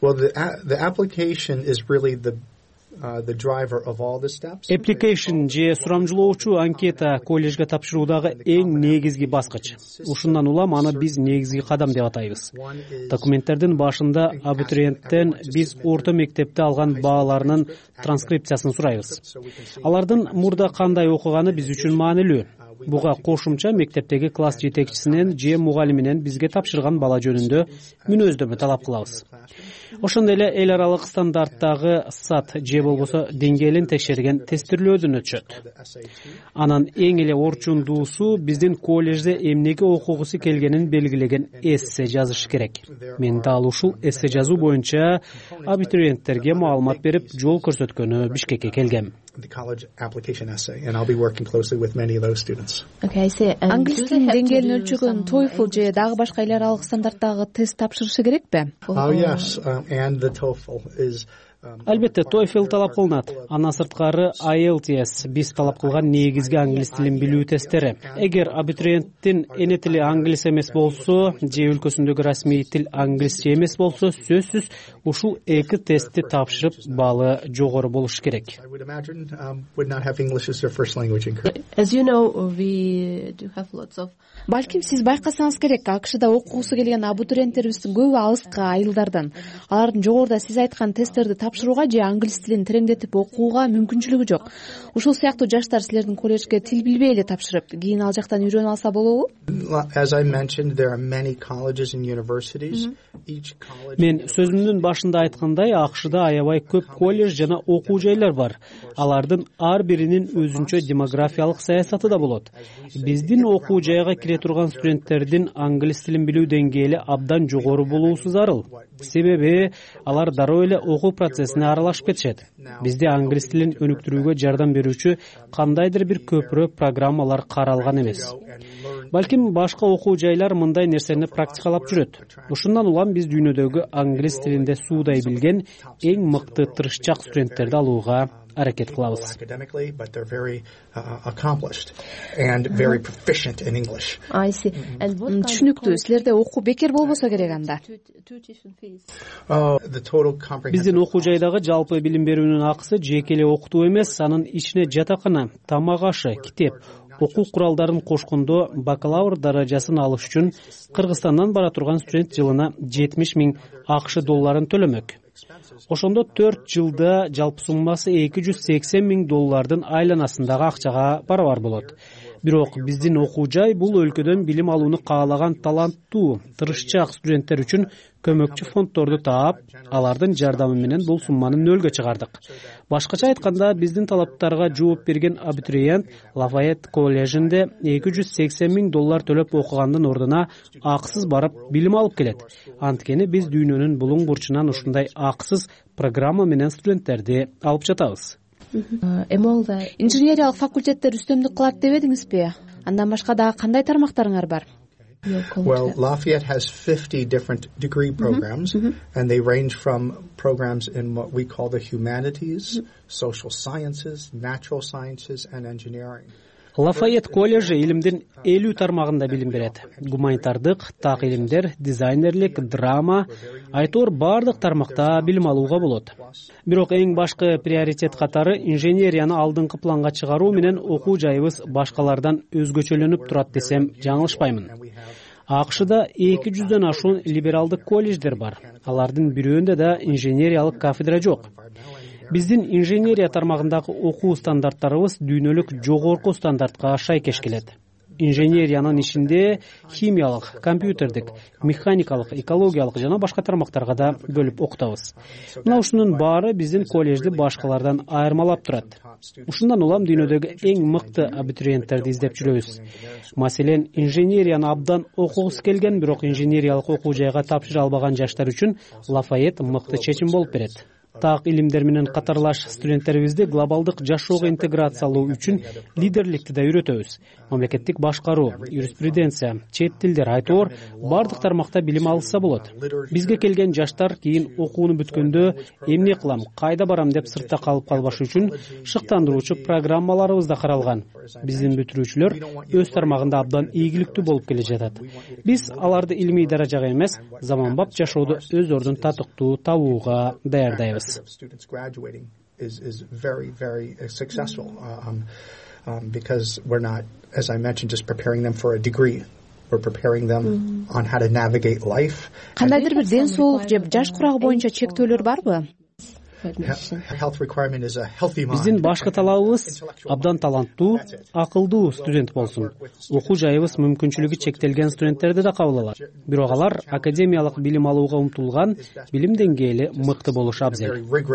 Speaker 21: Application же сурамжылоочу анкета колледжге тапшыруудагы эң негизги баскыч. Ушундан улам аны биз негизги кадам деп атайбыз. Документтердин башында абитуриенттен биз орто мектепте алган бааларынын транскрипциясын сурайбыз. Алардын мурда кандай окуганы биз үчүн маанилүү. Буга кошумча мектептеги класс жетекчисинен же мугалиминен бизге тапшырган бала жөнүндө мүнөздөмө талап кылабыз. Ошондой эле эл аралык стандарттагы сат же болбосо деңгээлин текшерген тестирлөөдөн өтүшөт. Анан эң эле орчундуусу биздин колледжде эмнеге окугусу келгенин белгилеген эссе жазыш керек. Мен дал ушул эссе жазуу боюнча абитуриенттерге маалымат берип, жол көрсөткөнү Бишкекке келгем.
Speaker 17: Англис тилинин деңгээлин өлчөгөн TOEFL же дагы башка эл аралык стандарттагы тест тапшырышы керекпи?
Speaker 21: Албетте, TOEFL талап кылынат. Андан сырткары ай эл ти эс биз талап кылган негизги англис тилин билүү тесттери. Эгер абитуриенттин эне тили англис эмес болсо, же өлкөсүндөгү расмий тил англисче эмес болсо, сөзсүз ушул эки тестти тапшырып, баалы жогору болуш керек.
Speaker 17: Балким сиз байкасаңыз керек, АКШда окугусу келген абитуриенттерибиздин көбү алыска айылдардан. Алардын жогоруда сиз айткан тесттерди тапшырууга же англис тилин тереңдетип окууга мүмкүнчүлүгү жок. Ушул сыяктуу жаштар силердин колледжге тил билбей эле тапшырып, кийин ал жактан үйрөнүп алса болобу?
Speaker 21: Мен сөзүмдүн башында айткандай, АКШда аябай көп колледж жана окуу жайлар бар. Алардын ар биринин өзүнчө демографиялык саясаты да болот. Биздин окуу жайга кире турган студенттердин англис тилин билүү деңгээли абдан жогору болуусу зарыл. Себеби алар дароо эле окуу процессин процессине аралашып кетишет. Бизде англис тилин өнүктүрүүгө жардам берүүчү кандайдыр бир көпүрөөк программалар каралган эмес. Балким башка окуу жайлар мындай нерсени практикалап жүрөт. Ушундан улам биз дүйнөдөгү англис тилинде суудай билген эң мыкты тырышчак студенттерди алууга аракет кылабыз.
Speaker 17: Түшүнүктүү, силерде окуу бекер болбосо керек анда.
Speaker 21: Биздин окуу жайдагы жалпы билим берүүнүн акысы жеке эле окутуу эмес, анын ичине жатакана, тамак ашы, китеп, окуу куралдарын кошкондо бакалавр даражасын алыш үчүн Кыргызстандан бара турган студент жылына жетимиш миң АКШ долларын төлөмөк. Ошондо төрт жылда жалпы суммасы эки жүз сексен миң доллардын айланасындагы акчага барабар болот. Бирок биздин окуу жай бул өлкөдөн билим алууну каалаган таланттуу, тырышчак студенттер үчүн көмөкчү фонддорду таап, алардын жардамы менен бул сумманы нөлгө чыгардык. Башкача айтканда, биздин талаптарга жооп берген абитуриент Лафайет коллежинде эки жүз сексен миң доллар төлөп окугандын ордуна акысыз барып билим алып келет. Анткени биз дүйнөнүн булуң бурчунан ушундай акысыз программа менен студенттерди алып жатабыз.
Speaker 17: Инженериялык факультеттер үстөмдүк кылат дебедиңизби? Андан башка дагы кандай тармактарыңар бар?
Speaker 5: Well, Lafayette has fifty different degree programs, mm-hmm. and they range from programs in what we call the humanities, mm-hmm. social sciences, natural sciences, and engineering.
Speaker 21: Лафайет коллежи илимдин элүү тармагында билим берет. Гуманитардык, так илимдер, дизайнерлик, драма, айтор бардык тармакта билим алууга болот. Бирок эң башкы приоритет катары инженерияны алдыңкы планга чыгаруу менен окуу жайыбыз башкалардан өзгөчөлөнүп турат десем жаңылышпаймын. АКШда эки жүздөн ашуун либералдык колледждер бар. Алардын бирөөндө да инженериялык кафедра жок. Биздин инженерия тармагындагы окуу стандарттарыбыз дүйнөлүк жогорку стандартка шайкеш келет. Инженериянын ичинде химиялык, компьютердик, механикалык, экологиялык жана башка тармактарга да бөлүп окутабыз. Мына ушунун баары биздин коллежди башкалардан айырмалап турат. Ушундан улам дүйнөдөгү эң мыкты абитуриенттерди издеп жүрөбүз. Маселен, инженерияны абдан окугусу келген, бирок инженериялык окуу жайга тапшыра албаган жаштар үчүн Лафайет мыкты чечим болуп берет. Так илимдер менен катарлаш студенттерибизди глобалдык жашоого интеграциялоо үчүн лидерликти да үйрөтөбүз. Мамлекеттик башкаруу, юриспруденция, чет тилдер, айтор бардык тармакта билим алса болот. Бизге келген жаштар кийин окууну бүткөндө эмне кылам, кайда барам деп сыртта калып калбаш үчүн шыктандыруучу программаларыбыз да каралган. Биздин бүтүрүүчүлөр өз тармагында абдан ийгиликтүү болуп келе жатат. Биз аларды илимий даражага эмес, заманбап жашоодо өз ордун татыктуу табууга даярдайбыз.
Speaker 5: Students graduating is is very very successful um, um, because we're not, as I mentioned, just preparing them for a degree. We're preparing them mm-hmm. on how to navigate life.
Speaker 17: Кандайдыр бир ден соолук же жаш курагы боюнча чектөөлөр барбы?
Speaker 21: Биздин башкы талабыбыз абдан таланттуу, акылдуу студент болсун. Окуу жайыбыз мүмкүнчүлүгү чектелген студенттерди да кабыл алат. Бирок алар академиялык билим алууга умтулган, билим деңгээли мыкты болушу абзел.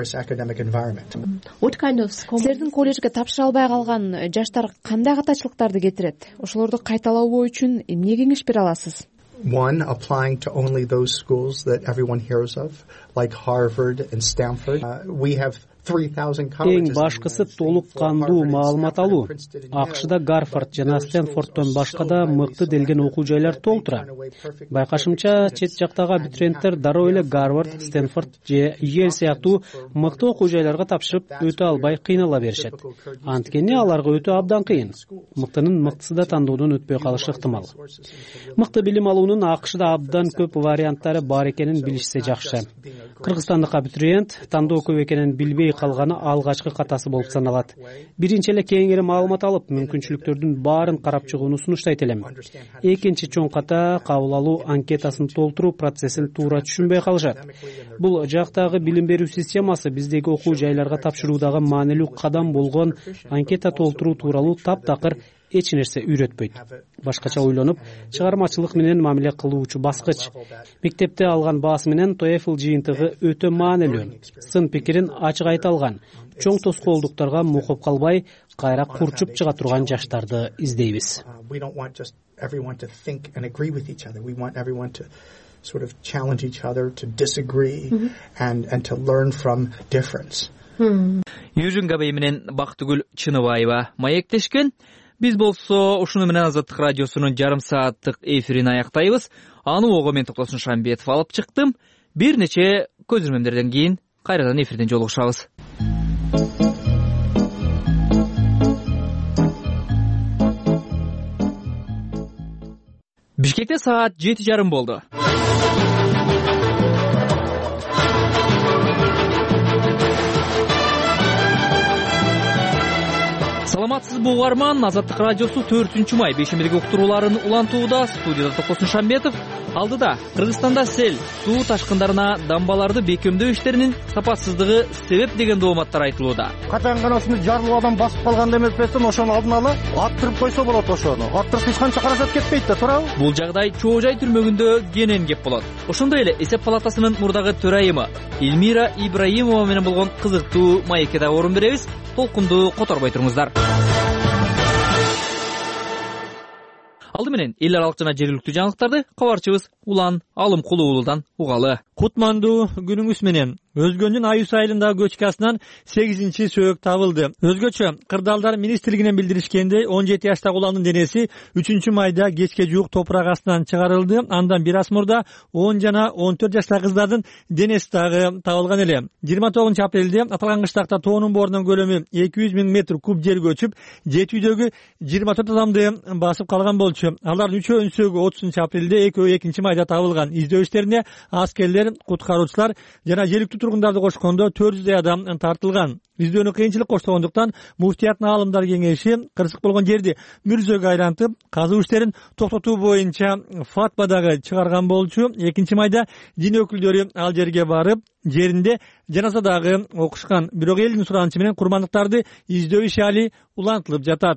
Speaker 17: Силердин коллежге тапшыра албай калган жаштар кандай катачылыктарды кетирет? Ошолорду кайталабоо үчүн эмне кеңеш бере аласыз?
Speaker 5: One, applying to only those schools that everyone hears of, like Harvard and Stanford. Uh, we have
Speaker 21: Эң башкысы толук кандуу маалымат алуу. АКШда Гарвард жана Стэнфордтон башка да мыкты делген окуу жайлар толтура. Байкашымча, чет жактагы абитуриенттер дароо эле Гарвард, Стэнфорд же Йель сыяктуу мыкты окуу жайларга тапшырып өтө албай кыйнала беришет. Анткени аларга өтө абдан кыйын. Мыктынын мыктысы да тандоодон өтпөй калышы ыктымал. Мыкты билим алуунун АКШда абдан көп варианттары бар экенин билишсе жакшы. Кыргызстандык абитуриент тандоо көп экенин билбей калганы алгачкы катасы болуп саналат. Биринчи эле кеңири маалымат алып, мүмкүнчүлүктөрдүн баарын карап чыгууну сунуштайт элем. Экинчи чоң ката кабыл алуу анкетасын толтуруу процессин туура түшүнбөй калышат. Бул жактагы билим берүү системасы биздеги окуу жайларга тапшыруудагы маанилүү кадам болгон анкета толтуруу тууралуу таптакыр эч нерсе үйрөтпөйт. Башкача ойлонуп, чыгармачылык менен мамиле кылуучу баскыч. Мектепте алган баасы менен TOEFL жыйынтыгы өтө маанилүү. Сын пикирин ачык айта алган, чоң тоскоолдуктарга мукуп калбай, кайра курчуп чыга турган жаштарды издейбиз.
Speaker 5: everyone to think and agree with each other. We want everyone to sort of challenge each other, to disagree, mm-hmm. and, and to learn from difference.
Speaker 1: Южин Габей менен Бактыгүл Чыныбаева маектешкен. Биз болсо ушуну менен Азаттык радиосунун жарым сааттык эфирин аяктайбыз. Аны ого мен Токтосун Шамбетов алып чыктым. Бир нече көзүрмөмдөрдөн кийин кайрадан эфирден жолугушабыз. Бишкекте саат жети жарым болду. Саламатсыз угарман, Азаттык радиосу төртүнчү май бешембидеги уктурууларын улантууда. Студияда Токтосун Шамбетов. Алдыда Кыргызстанда сел, суу ташкындарына дамбаларды бекемдөө иштеринин сапатсыздыгы себеп деген дооматтар айтылууда.
Speaker 4: Катаңганасыны жарылуу адам басып калганда эмеспесин, ошону алдын ала аттырып койсо болот ошону. Аттырып эч канча каражат кетпейт да, туурабы?
Speaker 1: Бул жагдай Чоо Жай түрмөгүндө кенен кеп болот. Ошондой эле эсеп палатасынын мурдагы төрайымы Эльмира Ибраимова менен болгон кызыктуу маекке да орун беребиз. Толкунду которбой туруңуздар. Алды менен эл аралык жана жергиликтүү жаңылыктарды кабарчыбыз Улан Алымкулуу уулудан угалы.
Speaker 21: Кутмандуу күнүңүз менен. Өзгөндүн Аюс айылындагы көчкасынан сегизинчи сөөк табылды. Өзгөчө кырдаалдар министрлигинен билдиришкендей он жети жаштагы уландын денеси үчүнчү майда кечке жуук топурак астынан чыгарылды. Андан бир аз мурда он жана он төрт жаштагы кыздардын денеси дагы табылган эле. жыйырма тогузунчу апрелде аталган кыштакта тоонун боорунун көлөмү эки жүз миң метр куб жер көчүп, жети үйдөгү жыйырма төрт адамды басып калган болчу. Алардын үчөө өнсөгү отузунчу апрелде, экөө экинчи майда табылган. Издөө иштерине аскерлер, куткаруучулар жана жергиликтүү тургундарды кошкондо төрт жүздөй адам тартылган. Издөөнү кыйынчылык коштогондуктан муфтияттын аалымдар кеңеши кырсык болгон жерди мүрзөгө айлантып, казуу иштерин токтотуу боюнча фатва дагы чыгарган болчу. экинчи майда дин өкүлдөрү ал жерге барып, жеринде жаназа дагы окушкан. Бирок элдин суранычы менен курмандыктарды издөө иши али улантылып жатат.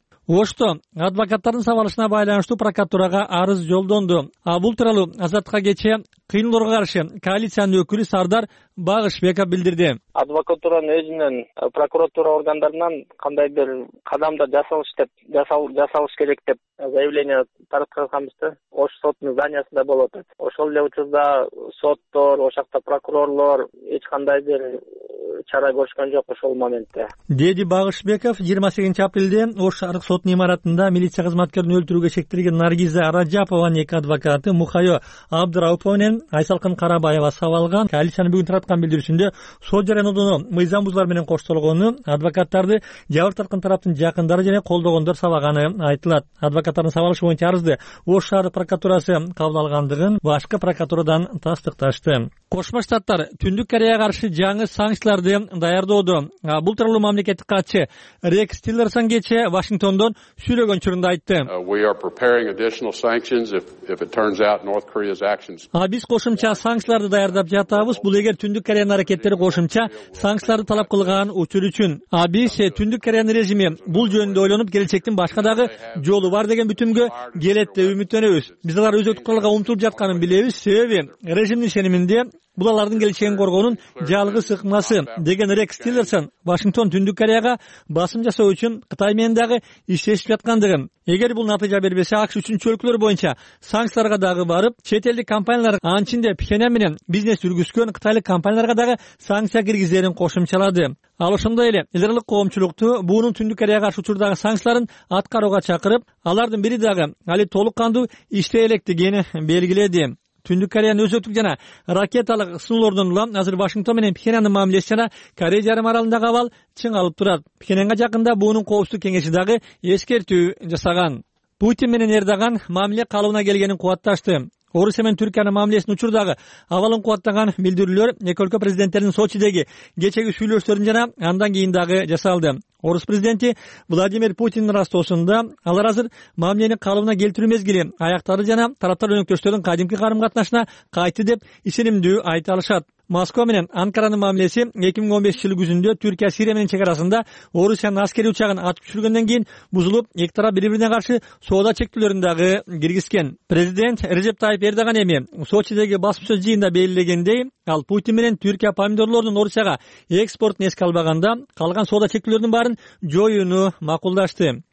Speaker 21: Ошто адвокаттардын сабалышына байланыштуу прокуратурага арыз жолдонду. А бул тууралуу Азаттыкка кечээ кыйноолорго каршы коалициянын өкүлү Сардар Багышбеков билдирди.
Speaker 22: Адвокатуранын өзүнөн прокуратура органдарынан кандайдыр кадамдар жасалыш деп жасалыш керек деп заявление таратканбыз да. Ош сотунун зданиясында болот. Ошол эле учурда соттор, ошакта прокурорлор эч кандайдыр чара көрүшкөн жок ошол моментте.
Speaker 21: Деди Багышбеков жыйырма сегизинчи апрелде Ош шаардык сотунун имаратында милиция кызматкерин өлтүрүүгө шектелген Наргиза Раджапованын эки адвокаты Мухайо Абдыраупова менен Айсалкын Карабаева сабалган. Коалициянын бүгүн тараткан билдирүүсүндө сот жарыянуудун мыйзам бузуулар менен коштолгону, адвокаттарды жабыр тарткан тараптын жакындары жана колдогондор сабаганы айтылат. Адвокаттардын сабалышы боюнча арызды Ош шаардык прокуратурасы кабыл алгандыгын башкы прокуратурадан тастыкташты. Кошмо Штаттар Түндүк Кореяга каршы жаңы санкцияларды даярдоодо. Бул тууралуу мамлекеттик катчы Рекс Тиллерсон кечээ Вашингтондон сүйлөгөн учурунда айтты. А биз кошумча санкцияларды даярдап жатабыз. Бул эгер Түндүк Кореянын аракеттери кошумча санкцияларды талап кылган учур үчүн. А биз Түндүк Кореянын режими бул жөнүндө ойлонуп, келечектин башка дагы жолу бар деген бүтүмгө келет деп үмүттөнөбүз. Биз алар өзөктүк куралга умтулуп жатканын билебиз. Себеби режимдин ишениминде бул алардын келечегин коргоонун жалгыз ыкмасы деген Рекс Тиллерсон Вашингтон Түндүк Кореяга басым жасоо үчүн Кытай менен дагы иштешип жаткандыгын, эгер бул натыйжа бербесе АКШ үчүнчү өлкөлөр боюнча санкцияларга дагы барып, чет элдик компаниялар анын ичинде Пхеньян менен бизнес жүргүзгөн кытайлык компанияларга дагы санкция киргизерин кошумчалады. Ал ошондой эле эл аралык коомчулукту буунун Түндүк Кореяга каршы учурдагы санкцияларын аткарууга чакырып, алардын бири дагы али толук кандуу иштей электигин белгиледи. Түндүк Кореянын өзөктүк жана ракеталык сыноолордон улам азыр Вашингтон менен Пхеньяндын мамилеси жана Корея жарым аралындагы абал чыңалып турат. Пхеньянга жакында буунун коопсуздук кеңеши дагы эскертүү жасаган. Путин менен Эрдоган мамиле калыбына келгенин кубатташты. Орусия менен Түркиянын мамилесинин учурдагы абалын кубаттаган билдирүүлөр эки өлкө президенттеринин Сочидеги кечеги сүйлөшүүлөрүн жана андан кийин дагы жасалды. Орус президенти Владимир Путиндин растоосунда алар азыр мамилени калыбына келтирүү мезгили аяктады жана тараптар өнөктөштөрдүн кадимки карым-катнашына кайтты деп ишенимдүү айта алышат. Москва менен Анкаранын мамилеси эки миң он бешинчи жылы күзүндө Түркия Сирия менен чегарасында Орусиянын аскери учагын атып түшүргөндөн кийин бузулуп, эки тарап бири-бирине каршы соода чектөөлөрүн дагы киргизген. Президент Режеп Тайип Эрдоган эми Сочидеги басма сөз жыйында белгилегендей, ал Путин менен Түркия помидорлорунун Орусияга экспортун эске албаганда калган соода чектөөлөрүнүн баарын жоюуну макулдашты.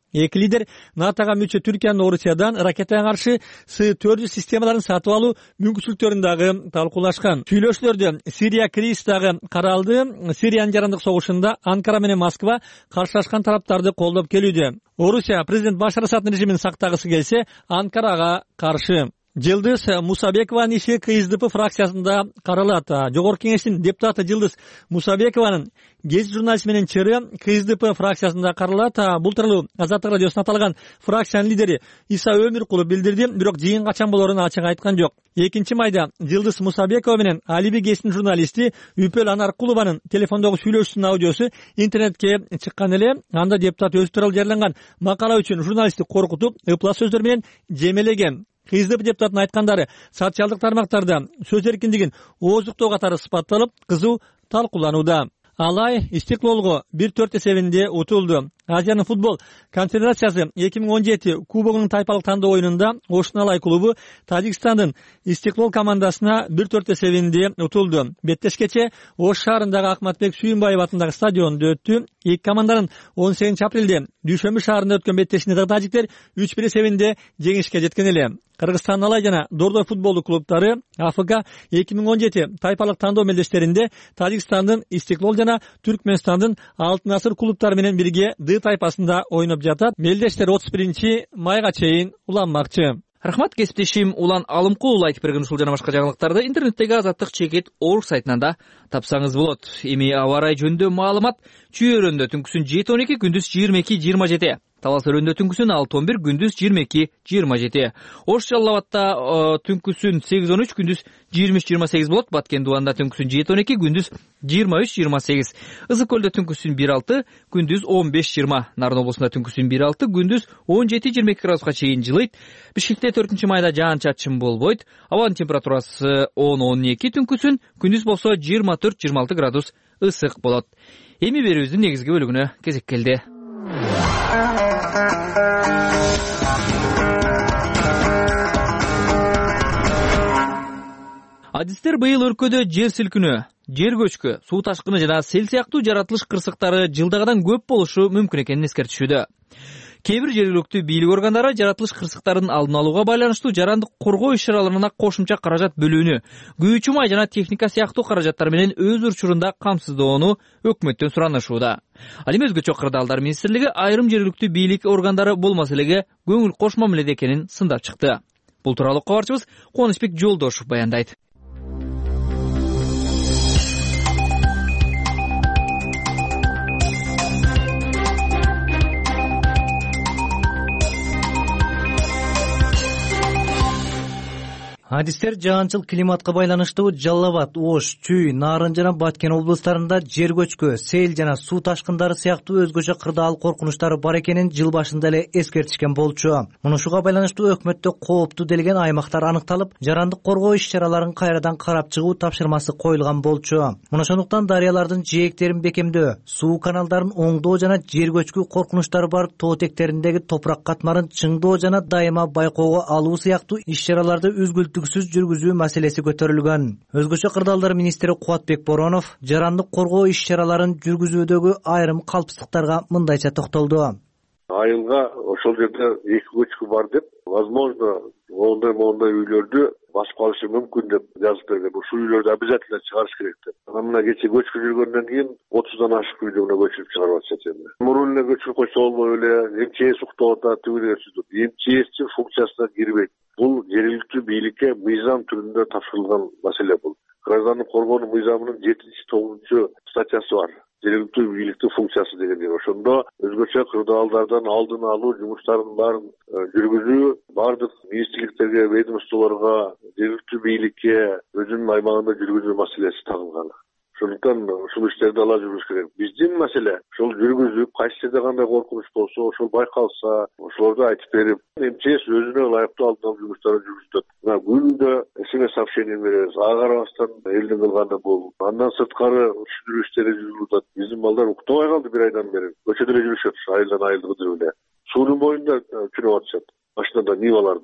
Speaker 7: Эки лидер натога мүчө Түркиянын Орусиядан ракетага каршы С төрт жүз системаларын сатып алуу мүмкүнчүлүктөрүн дагы талкуулашкан. Сүйлөшүүлөрдө Сирия кризиси дагы каралды. Сириянын жарандык согушунда Анкара менен Москва каршылашкан тараптарды колдоп келүүдө. Орусия президент Башар Асаддын режимин сактагысы келсе, Анкарага каршы. Жылдыз Мусабекованын иши КСДП фракциясында каралат. Жогорку кеңештин депутаты Жылдыз Мусабекованын гезит журналист менен чыры КСДП фракциясында каралат. Бул тууралуу Азаттык радиосуна аталган фракциянын лидери Иса Өмүркулов билдирди, бирок жыйын качан болорун ачык айткан жок. экинчи майда Жылдыз Мусабекова менен Алиби гезитинин журналисти Үпөл Анаркулованын телефондогу сүйлөшүүсүнүн аудиосу интернетке чыккан эле. Анда депутат өзү тууралуу жарыяланган макала үчүн журналистти коркутуп, ыплас сөздөр менен жемелеген. КСДП депутатынын айткандары социалдык тармактарда сөз эркиндигин ооздуктоо катары сыпатталып, кызуу талкууланууда. Алай Истиклолго бир төрт эсебинде утулду. Азиянын футбол конфедерациясы эки миң он жети кубогунун тайпалык тандоо оюнунда Ошун Алай клубу Тажикстандын Истиклол командасына бир төрт эсебинде утулду. Беттешкече Ош шаарындагы Акматбек Сүйүнбаев атындагы стадиондо өттү. Эки команданын он сегизинчи апрелде Дүйшөмбү шаарында өткөн беттешиндеги тажиктер үч бир эсебинде жеңишке жеткен эле. Кыргызстандын Алай жана Дордой футболдук клубтары АФК эки миң он жети тайпалык тандоо мелдештеринде Тажикстандын Истиклол жана Түркмөнстандын Алтын Асыр клубтары менен бирге Д тайпасында ойноп жатат. Мелдештер отуз биринчи майга чейин уланмакчы.
Speaker 1: Рахмат, кесиптешим Улан Алымкулов айтып берген ушул жана башка жаңылыктарды интернеттеги Азаттык чекит орг сайтынан да тапсаңыз болот. Эми аба ырайы жөнүндө маалымат Чүй-өрөндө түнкүсүн жети он эки, күндүз жыйырма эки жыйырма жети. Талас өрөндө түнкүсүн алты он бир, күндүз жыйырма эки жыйырма жети. Ош Жалал Абадта түнкүсүн сегиз он үч, күндүз жыйырма үч жыйырма сегиз болот. Баткен Дубанда түнкүсүн жети он эки, күндүз жыйырма үч жыйырма сегиз. Ызык көлдө түнкүсүн бир алты, күндүз он беш жыйырма. Нарын облусунда түнкүсүн бир алты, күндүз он жети жыйырма эки градуска чейин жылыйт. Бишкекте төртүнчү майда жаан-чачын болбойт. Абанын температурасы он он эки, түнкүсүн, күндүз болсо жыйырма төрт жыйырма алты градус ысык болот. Эми берүүбүздүн негизги бөлүгүнө кезек келди. Адистер быйыл өлкөдө жер силкинөө, жер көчкү, суу ташкыны жана сел сыяктуу жаратылыш кырсыктары жылдагыдан көп болушу мүмкүн экенин эскертишүүдө. Кээ бир жергиликтүү бийлик органдары жаратылыш кырсыктарын алдын алууга байланыштуу жарандык коргоо иш-чараларына кошумча каражат бөлүүнү, күйүүчү май жана техника сыяктуу каражаттар менен өз учурунда камсыздоону өкмөттөн суранышууда. Ал эми өзгөчө кырдаалдар министрлиги айрым жергиликтүү бийлик органдары бул маселеге көңүл кошмо мамиледе экенин сындап чыкты. Бул тууралуу кабарчыбыз Кубанычбек Жолдошов баяндайт.
Speaker 8: Адистер жаанчыл климатка байланыштуу Жалал Абад, Ош, Чүй, Нарын жана Баткен облустарында жер көчкү, сел жана суу ташкындары сыяктуу өзгөчө кырдаал коркунучтары бар экенин жыл башында эле эскертишкен болчу. Мунушуга байланыштуу өкмөттө кооптуу делген аймактар аныкталып, жарандык коргоо иш-чараларын кайрадан карап чыгуу тапшырмасы коюлган болчу. Муношондуктан дарыялардын жээктерин бекемдөө, суу каналдарын оңдоо жана жер көчкү коркунучтары бар тоо тектериндеги топурак катмарын чыңдоо жана дайыма байкоого алуу сыяктуу иш-чараларды үзгүлтү жүргүзүү маселеси көтөрүлгөн. Өзгөчө кырдаалдар министри Кубатбек Боронов жарандык коргоо иш-чараларын жүргүзүүдөгү айрым калпсыздыктарга мындайча токтолду.
Speaker 23: Айылга ошол жерде эки көчкү бар деп, возможно, ондай мондай үйлөрдү басып калышы мүмкүн деп жазып берген. Ушул үйлөрдү обязательно чыгарыш керек деп. Анан мына кече көчкү жүргөндөн кийин отуздан ашык үйдү мына көчүрүп чыгарып атышат эми. Мурун эле көчүрүп койсо болбой эле МЧС уктап атат, тигине сүзүп. МЧСтин функциясына кирбейт. Бул жергиликтүү бийликке мыйзам түрүндө тапшырылган маселе бул. Граждандык коргоонун мыйзамынын жетинчи тогузунчу статьясы бар. Жергиликтүү бийликтин функциясы дегендей. Ошондо өзгөчө кырдаалдардан алдын алуу жумуштарын баарын жүргүзүү, бардык министрликтерге, ведомстволорго, жергиликтүү бийликке өзүнүн аймагында жүргүзүү маселеси тагылган. Ошондуктан ушул иштерди ала жүрүш керек. Биздин маселе ошол жүргүзүп, кайсы жерде кандай коркунуч болсо, ошол байкалса, ошолорду айтып берип, МЧС өзүнө ылайыктуу алдын алуу жумуштарын жүргүзөт. Мына күндө эсеге сообщение беребиз. Ага карабастан элдин кылганы бул. Андан сырткары түшүндүрүү иштери жүрүлүп атат. Биздин балдар уктабай калды бир айдан бери. Көчөдө эле жүрүшөт, айылдан айылга кыдырып эле. Суунун боюнда түнөп атышат. Машинада, ниваларда.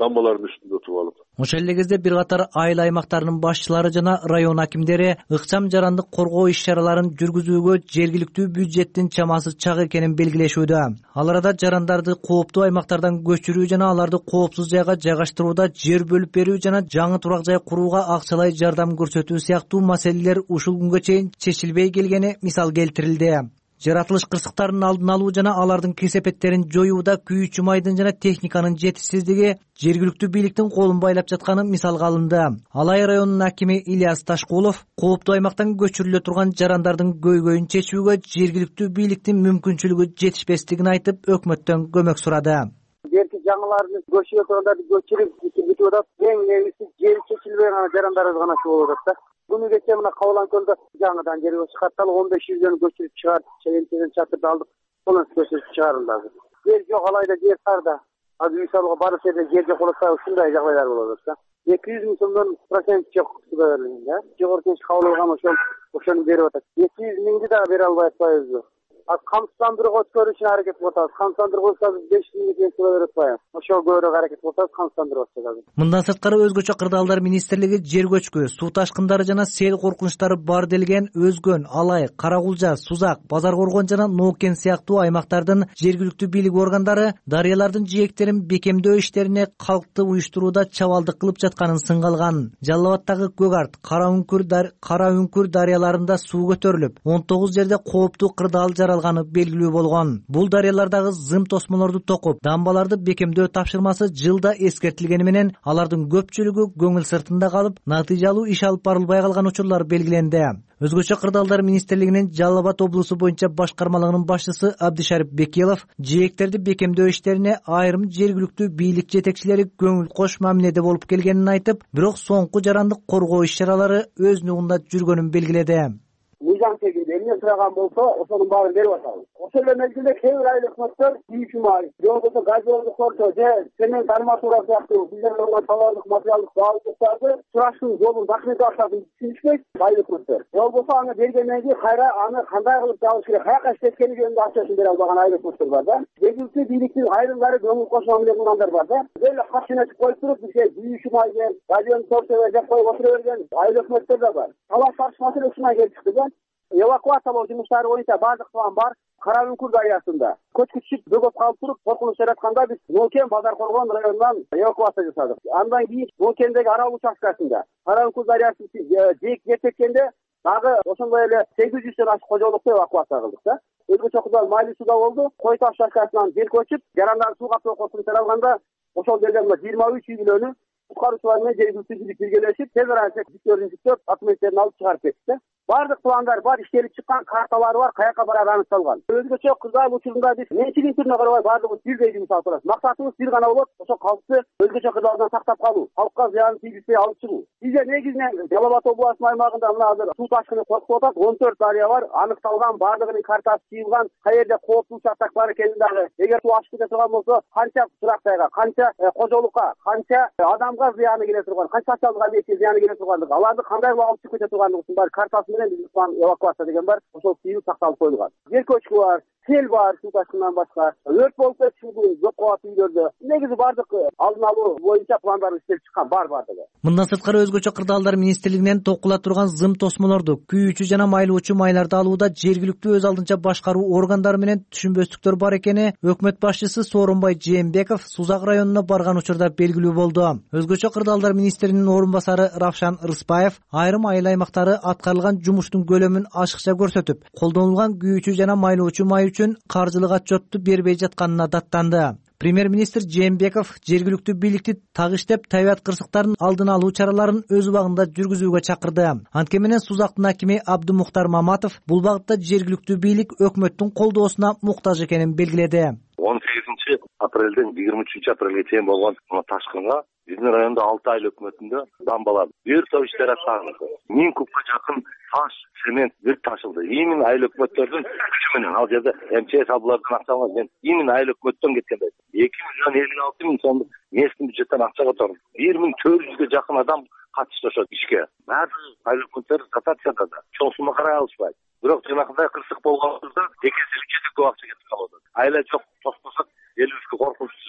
Speaker 23: дамбалардын үстүндө отуруп алып.
Speaker 8: Ошол эле кезде бир катар айыл аймактарынын башчылары жана район акимдери ыкчам жарандык коргоо иш-чараларын жүргүзүүгө жергиликтүү бюджеттин чамасы чак экенин белгилешүүдө. Ал арада жарандарды кооптуу аймактардан көчүрүү жана аларды коопсуз жайга жайгаштырууда жер бөлүп берүү жана жаңы турак жай курууга акчалай жардам көрсөтүү сыяктуу маселелер ушул күнгө чейин чечилбей келгени мисал келтирилди. Жаратылыш кырсыктарын алдын алуу жана алардын кесепеттерин жоюуда күйүүчү майдын жана техниканын жетишсиздиги жергиликтүү бийликтин колун байлап жатканы мисалга алынды. Алай районунун акими Ильяс Ташкулов кооптуу аймактан көчүрүлө турган жарандардын көйгөйүн чечүүгө жергиликтүү бийликтин мүмкүнчүлүгү жетишпестигин айтып, өкмөттөн көмөк сурады.
Speaker 2: Берки жаңыларды көчүрө тургандарды көчүрүп бүтүп атат. Эң негизи жер чечилбей гана жарандарыбыз гана болуп атат да. Күнү кече мына Кабылан көлдө жаңыдан жерге чыгартылып, он беш жүздөн көчүрүп чыгарып, чегенчеден чатырды алдык. Сонун көчүрүп чыгарылды. Жер жок, алайда жер тарда. Азыр үй салууга баардык жерде жер жок болсо, ушундай жагдайлар болот да. эки жүз миң сомдон процент жок суда берилген да. Жогорку кеңеш кабыл алган ошол ошону берип атат. эки жүз миңди да бере албай атпайбызбы? Камсыздандырууга өткөрүү үчүн аракет кылып атабыз. Камсыздандыруу болсо беш миңге чейин суда берип атпайбыз. Ошол көбүрөөк аракет кылып атабыз, камсыздандырып атабыз.
Speaker 8: Мындан сырткары өзгөчө кырдаалдар министрлиги жер көчкү, суу ташкындары жана сел коркунучтары бар делген Өзгөн, Алай, Каракулжа, Сузак, Базар Коргон жана Ноокен сыяктуу аймактардын жергиликтүү бийлик органдары дарыялардын жээктерин бекемдөө иштерине калкты уюштурууда чабалдык кылып жатканын сынга алган. Жалал Абадтагы Көк Арт, Кара Үңкүр Кара Үңкүр дарыяларында суу көтөрүлүп, он тогуз жерде кооптуу кырдаал жаралганы белгилүү болгон. Бул дарыялардагы зым тосмолорду токуп, дамбаларды бекемдөө тапшырмасы жылда эскертилгени менен алардын көпчүлүгү көңүл сыртында калып, натыйжалуу иш алып барылбай калган учурлар белгиленди. Өзгөчө кырдаалдар министрлигинин Жалал Абад облусу боюнча башкармалыгынын башчысы Абдишарип Бекилов жээктерди бекемдөө иштерине айрым жергиликтүү бийлик жетекчилери көңүл кош мамиледе болуп келгенин айтып, бирок соңку жарандык коргоо иш-чаралары өз нугунда жүргөнүн белгиледи.
Speaker 2: Мыйзам тегинде эмне сураган болсо, ошонун баарын берип атабыз. Ошол эле мезгилде кээ бир айыл өкмөттөр күйүүчү май, же болбосо газдоолдук сорто, же цемент арматура сыяктуу бизден алган товардык материалдык баалуулуктарды сурашуу жолун документ аштарын түшүнүшпөйт айыл өкмөттөр. Же болбосо аны бергенден кийин кайра аны кандай кылып жабыш керек, каяка иштеткени жөнүндө акчасын бере албаган айыл өкмөттөр бар да. Жергиликтүү бийликтин айрымдары көңүл кош мамиле кылгандар бар да. Эле кат жөнөтүп коюп туруп, бизге күйүүчү май берип, газдоолдук сорто жап коюп отура берген айыл өкмөттөр да бар. Талаш тартыш маселе ушундан келип чыкты да. Эвакуациялоо жумуштары боюнча баардык план бар. Кара Үңкүр дарыясында көчкүчүк бөгөп калып туруп, коркунуч жаратканда биз Ноокен Базар Коргон районунан эвакуация жасадык. Андан кийин Ноокендеги арал участкасында Кара Үңкүр дарыясы жээк жетеккенде дагы ошондой эле сегиз жүздөн ашык кожолукту эвакуация кылдык да. Өзгөчө кырдаал Майли суда болду. Кой таш участкасынан жер көчүп, жарандар сууга тоокосун таралганда ошол жерден жыйырма үч үй бүлөнү куткаруучулар менен жергиликтүү бийлик биргелешип, тез арада жүктөрүн жүктөп, документтерин алып чыгарып кетти. Бардык пландар бар, иштелип чыккан, карталары бар, каяка барары аныкталган. Өзгөчө кырдаал учурунда биз менчилик түрүнө карабай бардыгыбыз бирдей жұмыс алып турабыз. Максатыбыз бир гана болот, ошо калкты өзгөчө кырдаалдан сактап калуу, калкка зыян тийгизбей алып чыгуу. Бизде негизинен Жалал Абад областынын аймагында мына азыр суу ташкыны коркуп атат, он төрт дарыя бар, аныкталган, бардыгынын картасы чыйылган, каерде кооптуу участок бар экенин дагы, эгер суу ашып кете турган болсо, канча турактайга, канча кожолукка, канча адамга зыяны келе турган, канча социалдык объектке зыяны келе тургандыгы, аларды кандай алып чыгып кете тургандыгын бар картасы менен биз план эвакуация деген бар, ошол тийип сакталып коюлган. Жер көчкү бар, сел бар, суу ташкынынан башка, өрт болуп кетиши жок кабат үйлөрдө. Негизи бардык алдын алуу боюнча пландар иштелип чыккан бар бардыгы.
Speaker 8: Мындан сырткары өзгөчө кырдаалдар министрлигинен токула турган зым тосмолорду, күйүүчү жана майлоочу майларды алууда жергиликтүү өз алдынча башкаруу органдары менен түшүнбөстүктөр бар экени өкмөт башчысы Сооронбай Жээнбеков Сузак районуна барган учурда белгилүү болду. Өзгөчө кырдаалдар министринин орун басары Равшан Рыспаев айрым айыл аймактары аткарылган жумуштун көлөмүн ашыкча көрсөтүп, колдонулган күйүүчү жана майлоочу май үчүн каржылык отчетту бербей жатканына даттанды. Премьер-министр Жээнбеков жергиликтүү бийликти так иштеп, табиат кырсыктарын алдын алуу чараларын өз убагында жүргүзүүгө чакырды. Анткени менен Сузактын акими Абдумухтар Маматов бул багытта жергиликтүү бийлик өкмөттүн колдоосуна муктаж экенин белгиледи.
Speaker 23: он сегизинчи апрелден жыйырма үчүнчү апрелге чейин болгон ташкынга биздин райондо алты айыл өкмөтүндө дамбалар бир топ иштер атталды. миң кубка жакын таш, цемент бир ташылды. Именно айыл өкмөттөрдүн күчү менен ал жерде МЧС абылардан акча алган. Именно айыл өкмөттөн кеткенде эки миллион элүү алты миң сомдук местный бюджеттен акча которду. бир миң төрт жүзгө жакын адам катышты ошол ишке. Баардык айыл өкмөттөр дотацияда да чоң сумма карай алышпайт. Бирок жанагындай кырсык болгонда эки эсе үч эсе көп акча кетип калат. Айла жок, тоспосок элибизге коркунуч түзүлөт.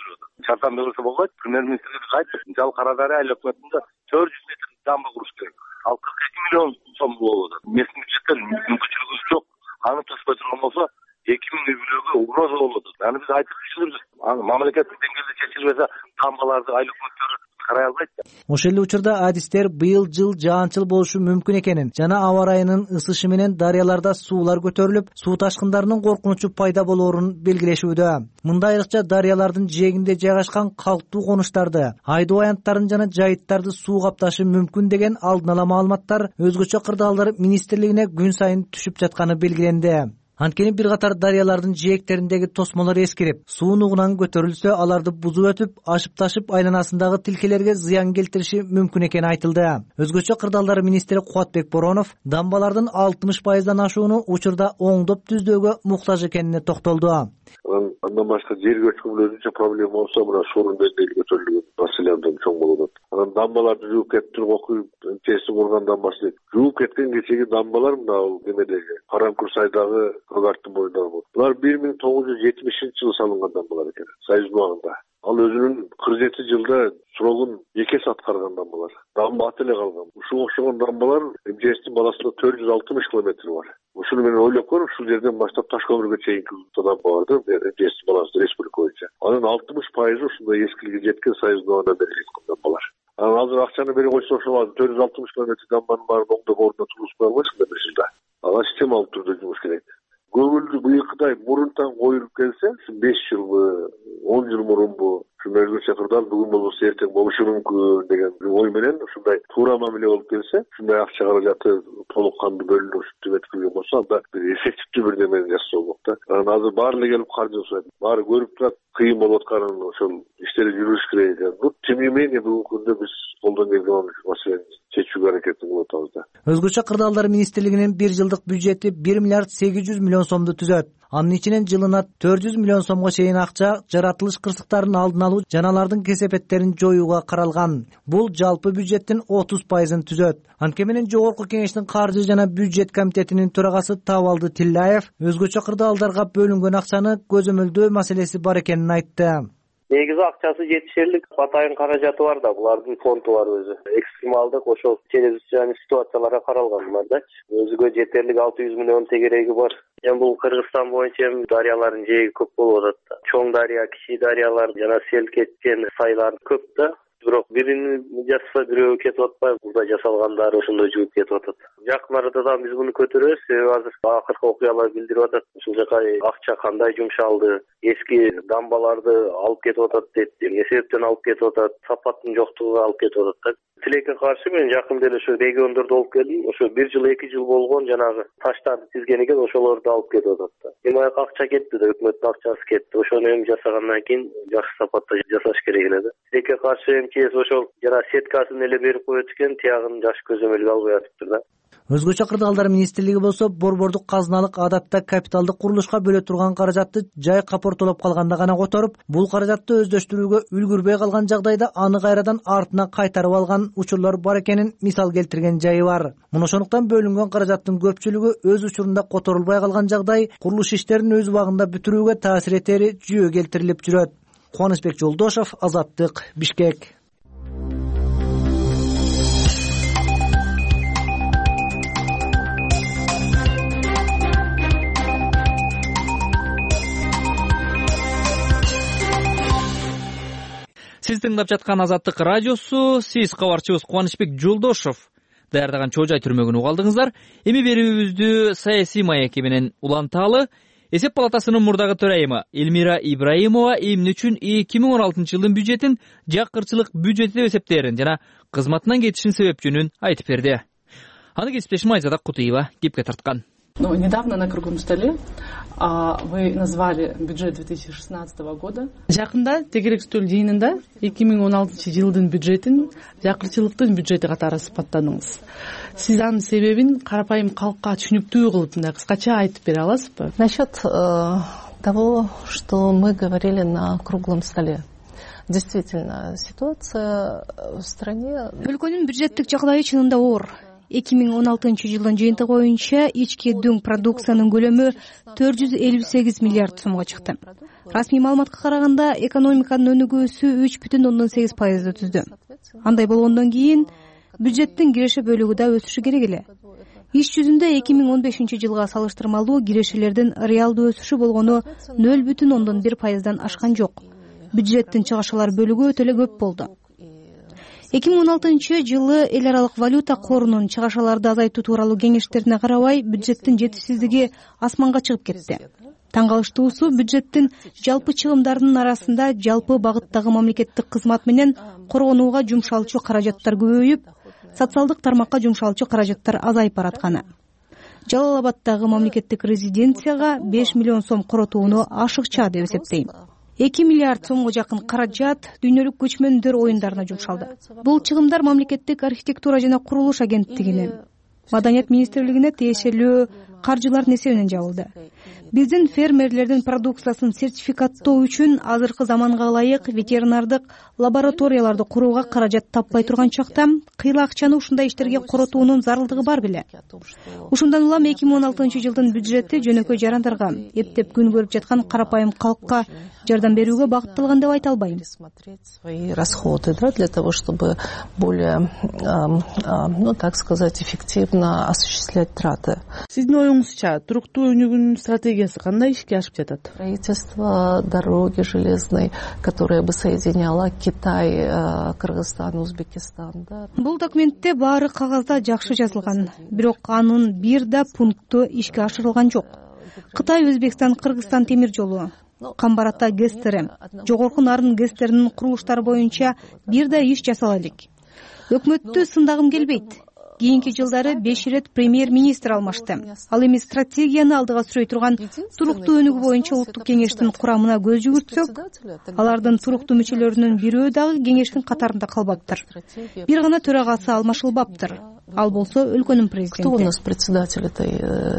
Speaker 23: шартанды кылса болбойт. Премьер-министрлик айтты, мисалы Кара Дарыя айыл өкмөтүндө төрт жүз метр дамба куруш керек. Ал кырк эки миллион сом болуп атат. Местный бюджеттен мүмкүнчүлүгүбүз жок. Аны таспай турган болсо эки миң үй бүлөгө угроза болот. Аны биз айтып жүрүбүз. Аны мамлекеттик деңгээлде чечилбесе дамбаларды айыл өкмөттөрү карай албайт.
Speaker 8: Ошол эле учурда адистер быйыл жыл жаанчыл болушу мүмкүн экенин жана аба ырайынын ысышы менен дарыяларда суулар көтөрүлүп, суу ташкындарынын коркунучу пайда болоорун белгилешүүдө. Мында айрыкча дарыялардын жээгинде жайгашкан калктуу конуштарды, айдоо аянттарын жана жайыттарды суу капташы мүмкүн деген алдын ала маалыматтар өзгөчө кырдаалдар министрлигине күн сайын түшүп жатканы белгиленди. Анткени бир катар дарыялардын жээктериндеги тосмолор эскирип, суу нугунан көтөрүлсө, аларды бузуп өтүп, ашып ташып айланасындагы тилкелерге зыян келтириши мүмкүн экени айтылды. Өзгөчө кырдаалдар министри Кубатбек Боронов дамбалардын алтымыш пайыздан ашууну учурда оңдоп түздөөгө муктаж экенине токтолду.
Speaker 23: Андан башка жер көчкүнүн өзүнчө проблема болсо, мына суунун деңгээли көтөрүлгөн маселе абдан чоң болуп атат. Анан дамбаларды жууп кетип туруп окуйт, тести курган дамбасы. Жууп кеткен кечеги дамбалар мына немедеги Карамкурсайдагы Когарттын боюндагы. Булар бир миң тогуз жүз жетимишинчи жылы салынган дамбалар экен, Союз убагында. Ал өзүнүн кырк жети жылда срогун эки эсе аткарган дамбалар. Дамба аты эле калган. Ушуга окшогон дамбалар эм жэ эстин баласында төрт жүз алтымыш километр бар. Ушуну мен ойлоп көрүп, ушул жерден баштап Таш көмүргө чейинки дамба барды, эм жэ эстин баласы республика боюнча. Анын алтымыш пайызы ушундай эскилиги жеткен Союз убагында берилген дамбалар. Анан азыр акчаны берип койсо, ошол төрт жүз алтымыш километр дамбанын баарын оңдоп ордуна тургузуп кое албайсың бир жылда. Ага системалык түрдө жумуш керек. Көңүлдү быйылкыдай мурунтан коюлуп келсе, беш жылбы, он жыл мурунбу, ушундай өзгөчө кырдаал бүгүн болбосо эртең болушу мүмкүн деген ой менен ушундай туура мамиле болуп келсе, ушундай акча каражаты толук кандуу бөлүнүп өткөргөн болсо, анда бир эффективдүү бир немени жасаса болот да. Анан азыр баары эле келип каржы сурайт. Баары көрүп турат, кыйын болуп атканын, ошол иштери жүрүш керек экен. Бул тем не менее бүгүнкү күндө биз колдон келген маселени чечүүгө аракет кылып атабыз да.
Speaker 8: Өзгөчө кырдаалдар министрлигинин бир жылдык бюджети бир миллиард сегиз жүз миллион сомду түзөт. Анын ичинен жылына төрт жүз миллион сомго чейин акча жаратылыш кырсыктарын алдын алуу жана алардын кесепеттерин жоюуга каралган. Бул жалпы бюджеттин отуз пайызын түзөт. Анткени менен Жогорку Кеңештин каржы жана бюджет комитетинин төрагасы Табалды Тилляев өзгөчө кырдаалдарга бөлүнгөн акчаны көзөмөлдөө маселеси бар экенин айтты.
Speaker 22: Негизи акчасы жетишерлик, атайын каражаты бар да, булардын фонду бар өзү. Экстремалдык ошол чечилген ситуацияларга каралган булардачы. Өзүгө жетерлик алты жүз миллион тегереги бар. Эми бул Кыргызстан боюнча дарыялардын жээги көп болуп атат. Чоң дарыя, кичи дарыялар жана сел кеткен сайылар көп да. Бирок бирини жасаса бирөө кетип атпайбы, буда жасалгандары ошондой жууп кетип атат. Жакын арада биз муну көтөрөбүз, себеби азыр акыркы окуялар билдирип атат. Ушул жака акча кандай жумшалды, эски дамбаларды алып кетип атат дейт. Эмне себептен алып кетип атат, сапаттын жоктугуна алып кетип атат да. Тилекке каршы мен жакында эле ошо региондордо болуп келдим. Ошо бир жыл эки жыл болгон жанагы таштарды тизген экен, ошолорду алып кетип атат да. Эми аяк акча кетти да, өкмөттүн акчасы кетти. Ошону эми жасагандан кийин жакшы сапатта жасаш керек эле да. Тилекке каршы эм че эс ошол жана сеткасын эле берип коет экен, тиягын жакшы көзөмөлгө албай атыптыр да.
Speaker 8: Өзгөчө кырдаалдар министрлиги болсо борбордук казыналык адатта капиталдык курулушка бөлө турган каражатты жай капортолоп калганда гана которуп, бул каражатты өздөштүрүүгө үлгүрбөй калган жагдайда аны кайрадан артына кайтарып алган учурлар бар экенин мисал келтирген жайы бар. Муну ошондуктан бөлүнгөн каражаттын көпчүлүгү өз учурунда которулбай калган жагдай курулуш иштерин өз убагында бүтүрүүгө таасир этери жүйө келтирилип жүрөт. Кубанычбек Жолдошов, Азаттык, Бишкек.
Speaker 1: Сиз тыңдап жаткан Азаттык радиосу, сиз кабарчыбыз Кубанычбек Жолдошов даярдаган чоо жай түрмөгүн угалдыңыздар. Эми берүүбүздү саясий маеки менен уланталы. Эсеп палатасынын мурдагы төрайымы Элмира Ибраимова эмне үчүн эки миң он алтынчы жылдын бюджетин жакырчылык бюджет деп эсептерин жана кызматынан кетишин себепчүнүн айтып берди. Аны кесиптешим Айзада Кутуева кепке тарткан.
Speaker 6: Ну, недавно на круглом столе а, вы назвали бюджет две тысячи шестнадцатого года. Жакында тегерек стөл жыйынында эки миң он алтынчы жылдын бюджетин жакырчылыктын бюджети катары сыпаттадыңыз. Сиз анын себебин карапайым калкка түшүнүктүү кылып мындай кыскача айтып бере аласызбы?
Speaker 9: Насчет э, того, что мы говорили на круглом столе. Действительно, ситуация в стране...
Speaker 17: Өлкөнүн бюджеттик жагдайы чынында оор. эки миң он алтынчы жылдын жыйынтыгы боюнча ички дүң продукциянын көлөмү төрт жүз элүү сегиз миллиард сомго чыкты. Расмий маалыматка караганда экономиканын өнүгүүсү үч бүтүн ондон сегиз пайызды түздү. Андай болгондон кийин бюджеттин киреше бөлүгү да өсүшү керек эле. Иш жүзүндө эки миң он бешинчи жылга салыштырмалуу кирешелердин реалдуу өсүшү болгону нөл бүтүн ондон бир пайыздан ашкан жок. Бюджеттин чыгышалар бөлүгү өтө эле көп болду. эки миң он алтынчы жылы эл аралык валюта корунун чыгашаларды азайтуу тууралуу кеңештерине карабай бюджеттин жетишсиздиги асманга чыгып кетти. Таң калыштуусу бюджеттин жалпы чыгымдарынын арасында жалпы багыттагы мамлекеттик кызмат менен коргонууга жумшалчу каражаттар көбөйүп, социалдык тармакка жумшалчу каражаттар азайып баратканы. Жалал Абаддагы мамлекеттик резиденцияга беш миллион сом коротууну ашыкча деп эсептейм. эки миллиард сомго жакын каражат дүйнөлүк көчмөндөр оюндарына жумшалды. Бул чыгымдар мамлекеттик архитектура жана курулуш агенттигине, Маданият министрлигине тиешелүү каржылардын эсебинен жабылды. Биздин фермерлердин продукциясын сертификаттоо үчүн азыркы заманга ылайык ветеринардык лабораторияларды курууга каражат таппай турган чакта кыйла акчаны ушундай иштерге коротуунун зарылдыгы бар беле. Ушундан улам эки миң он алтынчы жылдын бюджети жөнөкөй жарандарга, эптеп күн көрүп жаткан карапайым калкка жардам берүүгө багытталган деп айта албайм.
Speaker 9: Свои расходы, да, для того, чтобы более, ну, так сказать, эффективно осуществлять траты.
Speaker 6: Сиздин оюңузча туруктуу өнүгүүнүн стратегиясы кандай ишке ашып жатат?
Speaker 9: Строительство дороги железной, которая бы соединяла Китай, Кыргызстан, Узбекистан.
Speaker 17: Бул документте баары кагазда жакшы жазылган, бирок анын бир да пункту ишке ашырылган жок. Кытай, Өзбекстан, Кыргызстан темир жолу, Камбар Ата ГЭСтери, Жогорку Нарын ГЭСтеринин курулуштары боюнча бир да иш жасала элек. Өкмөттү сындагым келбейт. Кийинки жылдары беш ирет премьер-министр алмашты. Ал эми стратегияны алдыга сүрөй турган туруктуу өнүгүү боюнча улуттук кеңештин курамына көз жүгүртсөк, алардын туруктуу мүчөлөрүнүн бирөө дагы кеңештин катарында калбаптыр. Бир гана төрагасы алмашылбаптыр. Ал болсо өлкөнүн президенти.
Speaker 9: Кто у нас председатель этой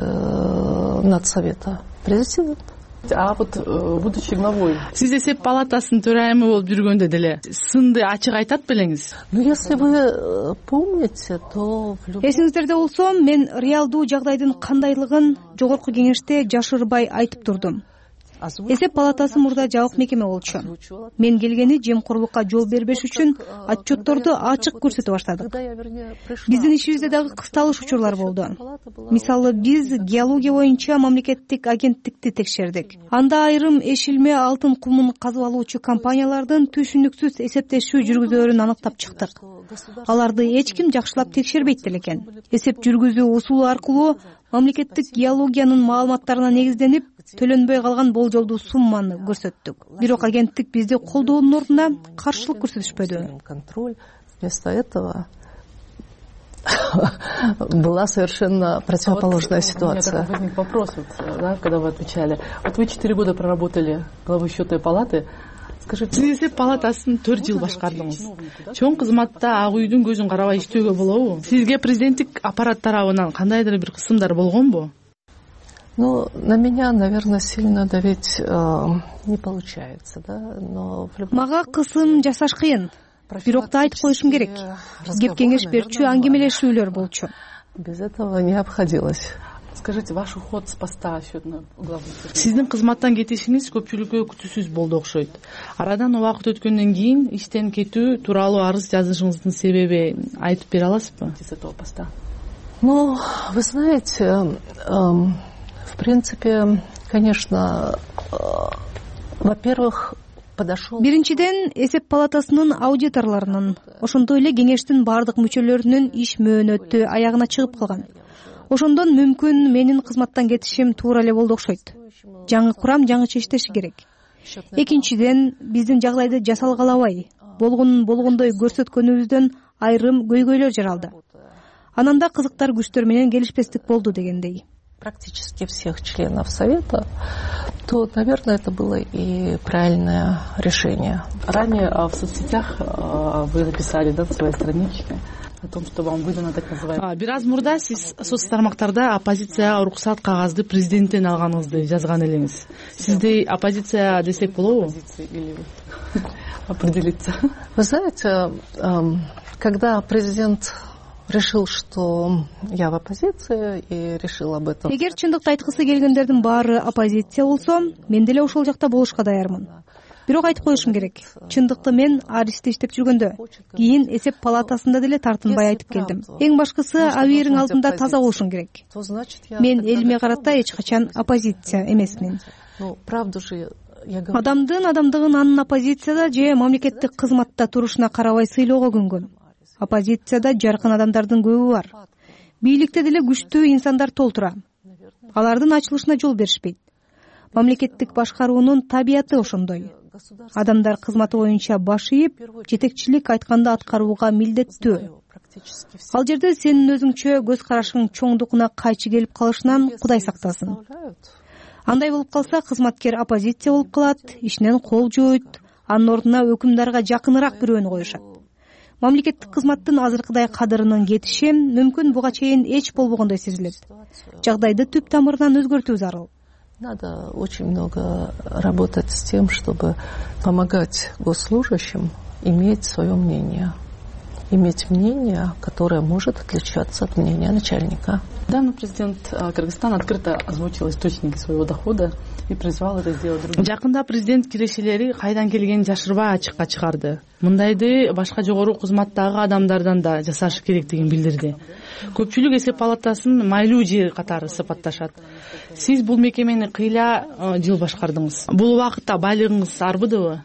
Speaker 9: надсовета? Президент.
Speaker 6: А вот будучи главой, сиз эсеп палатасынын төрайымы болуп жүргөндө деле сынды ачык айтат белеңиз?
Speaker 9: Ну, если вы помните, то
Speaker 17: эсиңиздерде болсо, мен реалдуу жагдайдын кандайлыгын жогорку кеңеште жашырбай айтып турдум. Эсеп палатасы мурда жабык мекеме болчу. Мен келгени жемкорлукка жол бербеш үчүн отчетторду ачык көрсөтө баштадык. Биздин ишибизде дагы кысталыш учурлар болду. Мисалы, биз геология боюнча мамлекеттик агенттикти текшердик. Анда айрым эшилме алтын кумун казып алуучу компаниялардын түшүнүксүз эсептешүү жүргүзөөрүн аныктап чыктык. Аларды эч ким жакшылап текшербейт экен. Эсеп жүргүзүү усулу аркылуу мамлекеттик геологиянын маалыматтарына негизденип төлөнбөй калган болжолдуу сумманы көрсөттүк. Бирок агенттик бизди колдоонун ордуна каршылык көрсөтүшпөдү.
Speaker 9: Контроль вместо этого была совершенно противоположная ситуация.
Speaker 6: Возник вопрос, да, когда вы отвечали. Вот вы четыре года проработали главой счетной палаты. Скажите, сиз эсеп палатасын төрт жыл башкардыңыз. Чоң кызматта ак үйдүн көзүн карабай иштөөгө болобу? Сизге президенттик аппарат тарабынан кандайдыр бир кысымдар болгонбу?
Speaker 9: Ну, на меня, наверное, сильно давить э, не получается, да, но...
Speaker 17: Мага кысым жасаш кыйын. Бирок да айтып коюшум керек. Кеп кеңеш берчү аңгемелешүүлөр болчу.
Speaker 9: Без этого не обходилось.
Speaker 6: Скажите, ваш уход с поста счетной главы? Сиздин кызматтан кетишиңиз көпчүлүккө күтүүсүз болду окшойт. Арадан убакыт өткөндөн кийин иштен кетүү тууралуу арыз жазышыңыздын себеби айтып бере аласызбы? С этого поста.
Speaker 9: Ну, вы знаете, э, в принципе, конечно, э, во-первых, подошел...
Speaker 17: Биринчиден, эсеп палатасынын аудиторлорунун, ошондой эле кеңештин бардык мүчөлөрүнүн иш мөөнөтү аягына чыгып калган. Ошондон мүмкүн менин кызматтан кетишим туура эле болду окшойт. Жаңы курам жаңыча иштеши керек. Экинчиден, биздин жагдайды жасалгалабай, болгонун болгондой көрсөткөнүбүздөн айрым көйгөйлөр жаралды. Анан да кызыктар күчтөр менен келишпестик болду дегендей.
Speaker 9: Практически всех членов Совета, то, наверное, это было и правильное решение.
Speaker 6: Ранее в соцсетях вы написали, да, в своей страничке о том, что вам выдано так называемое. Бир аз мурда сиз соц тармактарда оппозицияга уруксат кагазды президенттен алганыңызды жазган элеңиз. Сизде оппозиция десек болобу? Или определиться?
Speaker 9: Вы знаете, когда президент решил, что я в оппозиции и решил об этом.
Speaker 17: Эгер чындыкты айткысы келгендердин баары оппозиция болсо, мен деле ошол жакта болушка даярмын. Бирок айтып коюшум керек. Чындыкты мен Аристте иштеп жүргөндө, кийин эсеп палатасында деле тартынбай айтып келдим. Эң башкысы абийириң алдында таза болушуң керек. Мен элиме карата эч качан оппозиция эмесмин. Адамдын адамдыгын анын оппозицияда же мамлекеттик кызматта турушуна карабай сыйлоого күнгөн. Оппозицияда жаркын адамдардын көбү бар. Бийликте деле күчтүү инсандар толтура. Алардын ачылышына жол беришпейт. Мамлекеттик башкаруунун табияты ошондой. Адамдар кызматы боюнча баш ийип, жетекчилик айтканды аткарууга милдеттүү. Ал жерде сенин өзүңчө көз карашың чоңдукуна кайчы келип калышынан Кудай сактасын. Андай болуп калса, кызматкер оппозиция болуп калат, ишинен кол жууйт, анын ордуна өкүмдарга жакыныраак бирөөнү коюшат. Мамлекеттик кызматтын азыркыдай кадырынын кетиши мүмкүн буга чейин эч болбогондой сезилет. Жагдайды түп тамырынан өзгөртүү зарыл.
Speaker 9: Надо очень много работать с тем, чтобы помогать госслужащим иметь свое мнение. Иметь мнение, которое может отличаться от мнения начальника.
Speaker 6: Недавно президент Кыргызстана открыто озвучил источники своего дохода и призвал это сделать другим. Жакында президент кирешелери кайдан келгенин жашырбай ачыкка чыгарды. Мындайды башка жогору кызматтагы адамдардан да жасаш керектигин билдирди. Көпчүлүк эсеп палатасын майлуу жер катары сыпатташат. Сиз бул мекемени кыйла жыл башкардыңыз. Бул убакытта байлыгыңыз арбыдыбы?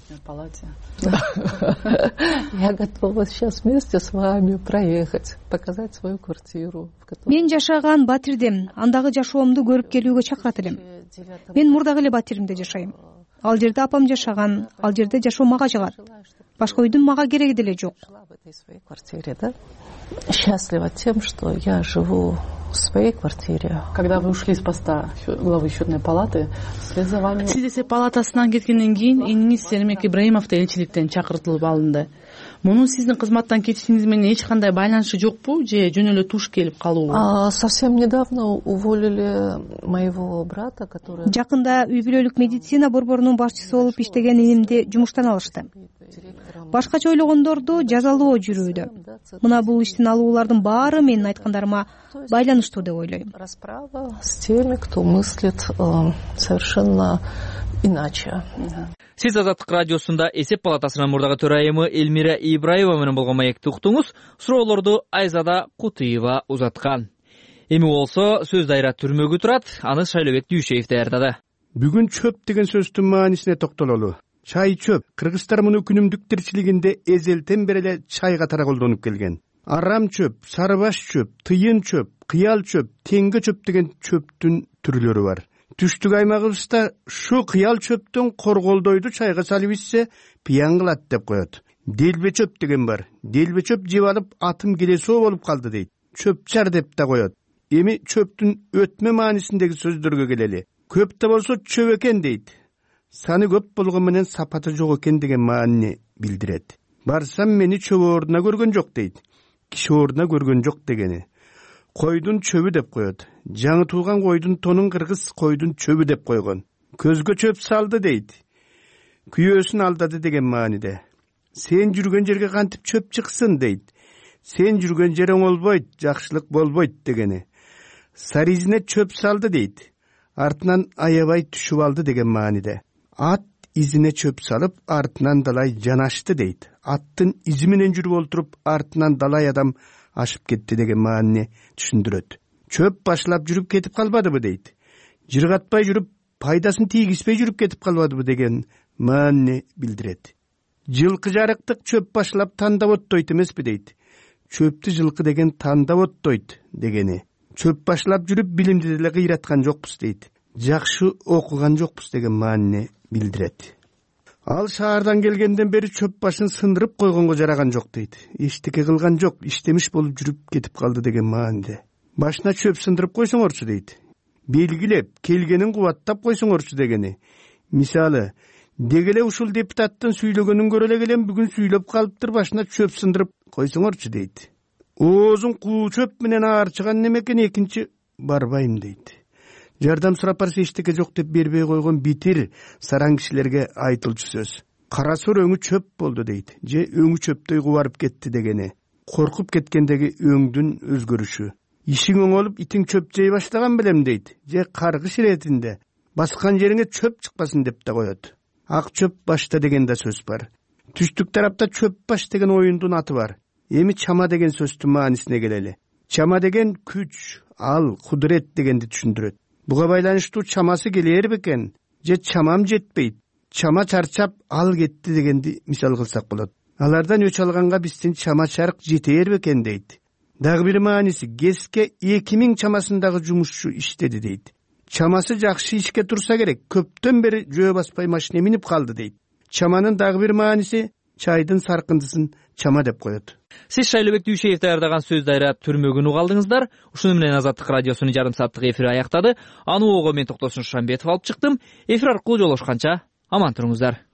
Speaker 9: Я готова сейчас вместе с вами проехать, показать свою квартиру.
Speaker 17: Мен жашаган Батирдем, андагы жашоомду көрүп келүүгө чакырат элем. Мен мурдагы эле Батиримде жашайм. Ал жерде апам жашаган, ал жерде жашоо мага жагат. Башка үйдүн мага кереги деле жок.
Speaker 9: Счастлива тем, что я живу в своей квартире.
Speaker 6: Когда вы ушли с поста главы счетной палаты, вслед за вами... Сиз эсеп палатасынан кеткенден кийин эниңиз Сермек Ибраимов элчиликтен чакыртылып алынды. Мунун сиздин кызматтан кетишиңиз менен эч кандай байланышы жокпу же жөн эле туш келип калуубу?
Speaker 9: Совсем недавно уволили моего брата, который...
Speaker 17: Жакында үй бүлөлүк медицина борборунун башчысы болуп иштеген инимди жумуштан алышты. Башкача ойлогондорду жазалоо жүрүүдө. Мына бул иштин алуулардын баары менин айткандарыма байланыштуу деп ойлойм.
Speaker 9: Расправа с теми, кто мыслит совершенно иначе.
Speaker 1: Сиз Азаттык радиосунда эсеп палатасынын мурдагы төрайымы Элмира Ибраева менен болгон маекти уктуңуз. Суроолорду Айзада Кутуева узаткан. Эми болсо сөз дайра түрмөгү турат, аны Шайлообек Дүйшеев даярдады.
Speaker 11: Бүгүн чөп деген сөздүн маанисине токтололу. Чай чөп Кыргызстандын күнүмдүк тирчилигинде эзелтен бери эле чай катары колдонуп келген. Арам чөп, сарыбаш чөп, тыйын чөп, кыял чөп, теңге чөп деген чөптүн түрлөрү бар. Түштүк аймагыбызда шу кыял чөптүн корголдойду чайга салып ичсе, пиян кылат деп коет. Делбе чөп деген бар. Делбе чөп жеп алып атым келесоо болуп калды дейт. Чөпчар деп да коет. Эми чөптүн өтмө маанисиндеги сөздөргө келели. Көп да болсо чөп экен дейт. Саны көп болгон менен сапаты жок экен деген маанини билдирет. Барсам мени чөп ордуна көргөн жок дейт. Киши ордуна көргөн жок дегени. Койдун чөбү деп коет. Жаңы туулган койдун тонун кыргыз койдун чөбү деп койгон. Көзгө чөп салды дейт. Күйөөсүн алдады деген мааниде. Сен жүргөн жерге кантип чөп чыксын дейт. Сен жүргөн жер оңолбойт, жакшылык болбойт дегени. Саризине чөп салды дейт. Артынан аябай түшүп алды деген мааниде. Ат изине чөп салып, артынан далай жанашты дейт. Аттын изи менен жүрүп олтуруп, артынан далай адам ашып кетти деген маанини түшүндүрөт. Чөп башлап жүрүп кетип калбадыбы дейт. Жыргатпай жүрүп, пайдасын тийгизбей жүрүп кетип калбадыбы деген маанини билдирет. Жылкы жарыктык чөп башлап тандап оттойт эмеспи дейт. Чөптү жылкы деген тандап оттойт дегени. Чөп башлап жүрүп билимди деле кыйраткан жокпуз дейт. Жакшы окуган жокпуз деген маанини билдирет. Ал шаардан келгенден бери чөп башын сындырып койгонго жараган жок дейт. Эчтеке кылган жок, иштемиш болуп жүрүп кетип калды деген мааниде. Башына чөп сындырып койсоңорчу дейт. Белгилеп, келгенин кубаттап койсоңорчу дегени. Мисалы, дегеле ушул депутаттын сүйлөгөнүн көрө эле келем, бүгүн сүйлөп калыптыр, башына чөп сындырып койсоңорчу дейт. Оозун куу чөп менен аарчыган немекен, экинчи барбайм дейт. Жардам сурап барса эчтеке жок деп бербей койгон битир сараң кишилерге айтылчу сөз. Кара сур өңү чөп болду дейт. Же өңү чөптөй кубарып кетти дегени. коркуп кеткендеги өңдүн өзгөрүшү. Ишиң оңолуп итиң чөп жей баштаган белем дейт, же каргыш иретинде баскан жериңе чөп чыкпасын деп да коет. Ак чөп башта деген да сөз бар. Түштүк тарапта чөп баш деген оюндун аты бар. Эми чама деген сөздүн маанисине келели. Чама деген күч, ал, кудурет дегенди түшүндүрөт. Буга байланыштуу чамасы келер бекен, же чамам жетпейт, чама чарчап ал кетти дегенди мисал кылсак болот. Алардан өч алганга биздин чама чарк жетер бекен дейт. Дагы бир мааниси кеске эки миң чамасындагы жумушчу иштеди дейт. Чамасы жакшы ишке турса керек, көптөн бери жөө баспай машине минип калды дейт. Чаманын дагы бир мааниси чайдын саркындысын чама деп коет.
Speaker 1: Сиз Шайлообек Дүйшеев даярдаган сөз дайра түрмөгүн угалдыңыздар. Ушуну менен Азаттык радиосунун жарым сааттык эфири аяктады. Аны ого мен Токтосун Шамбетов алып чыктым. Эфир аркылуу жолугушканча аман туруңуздар.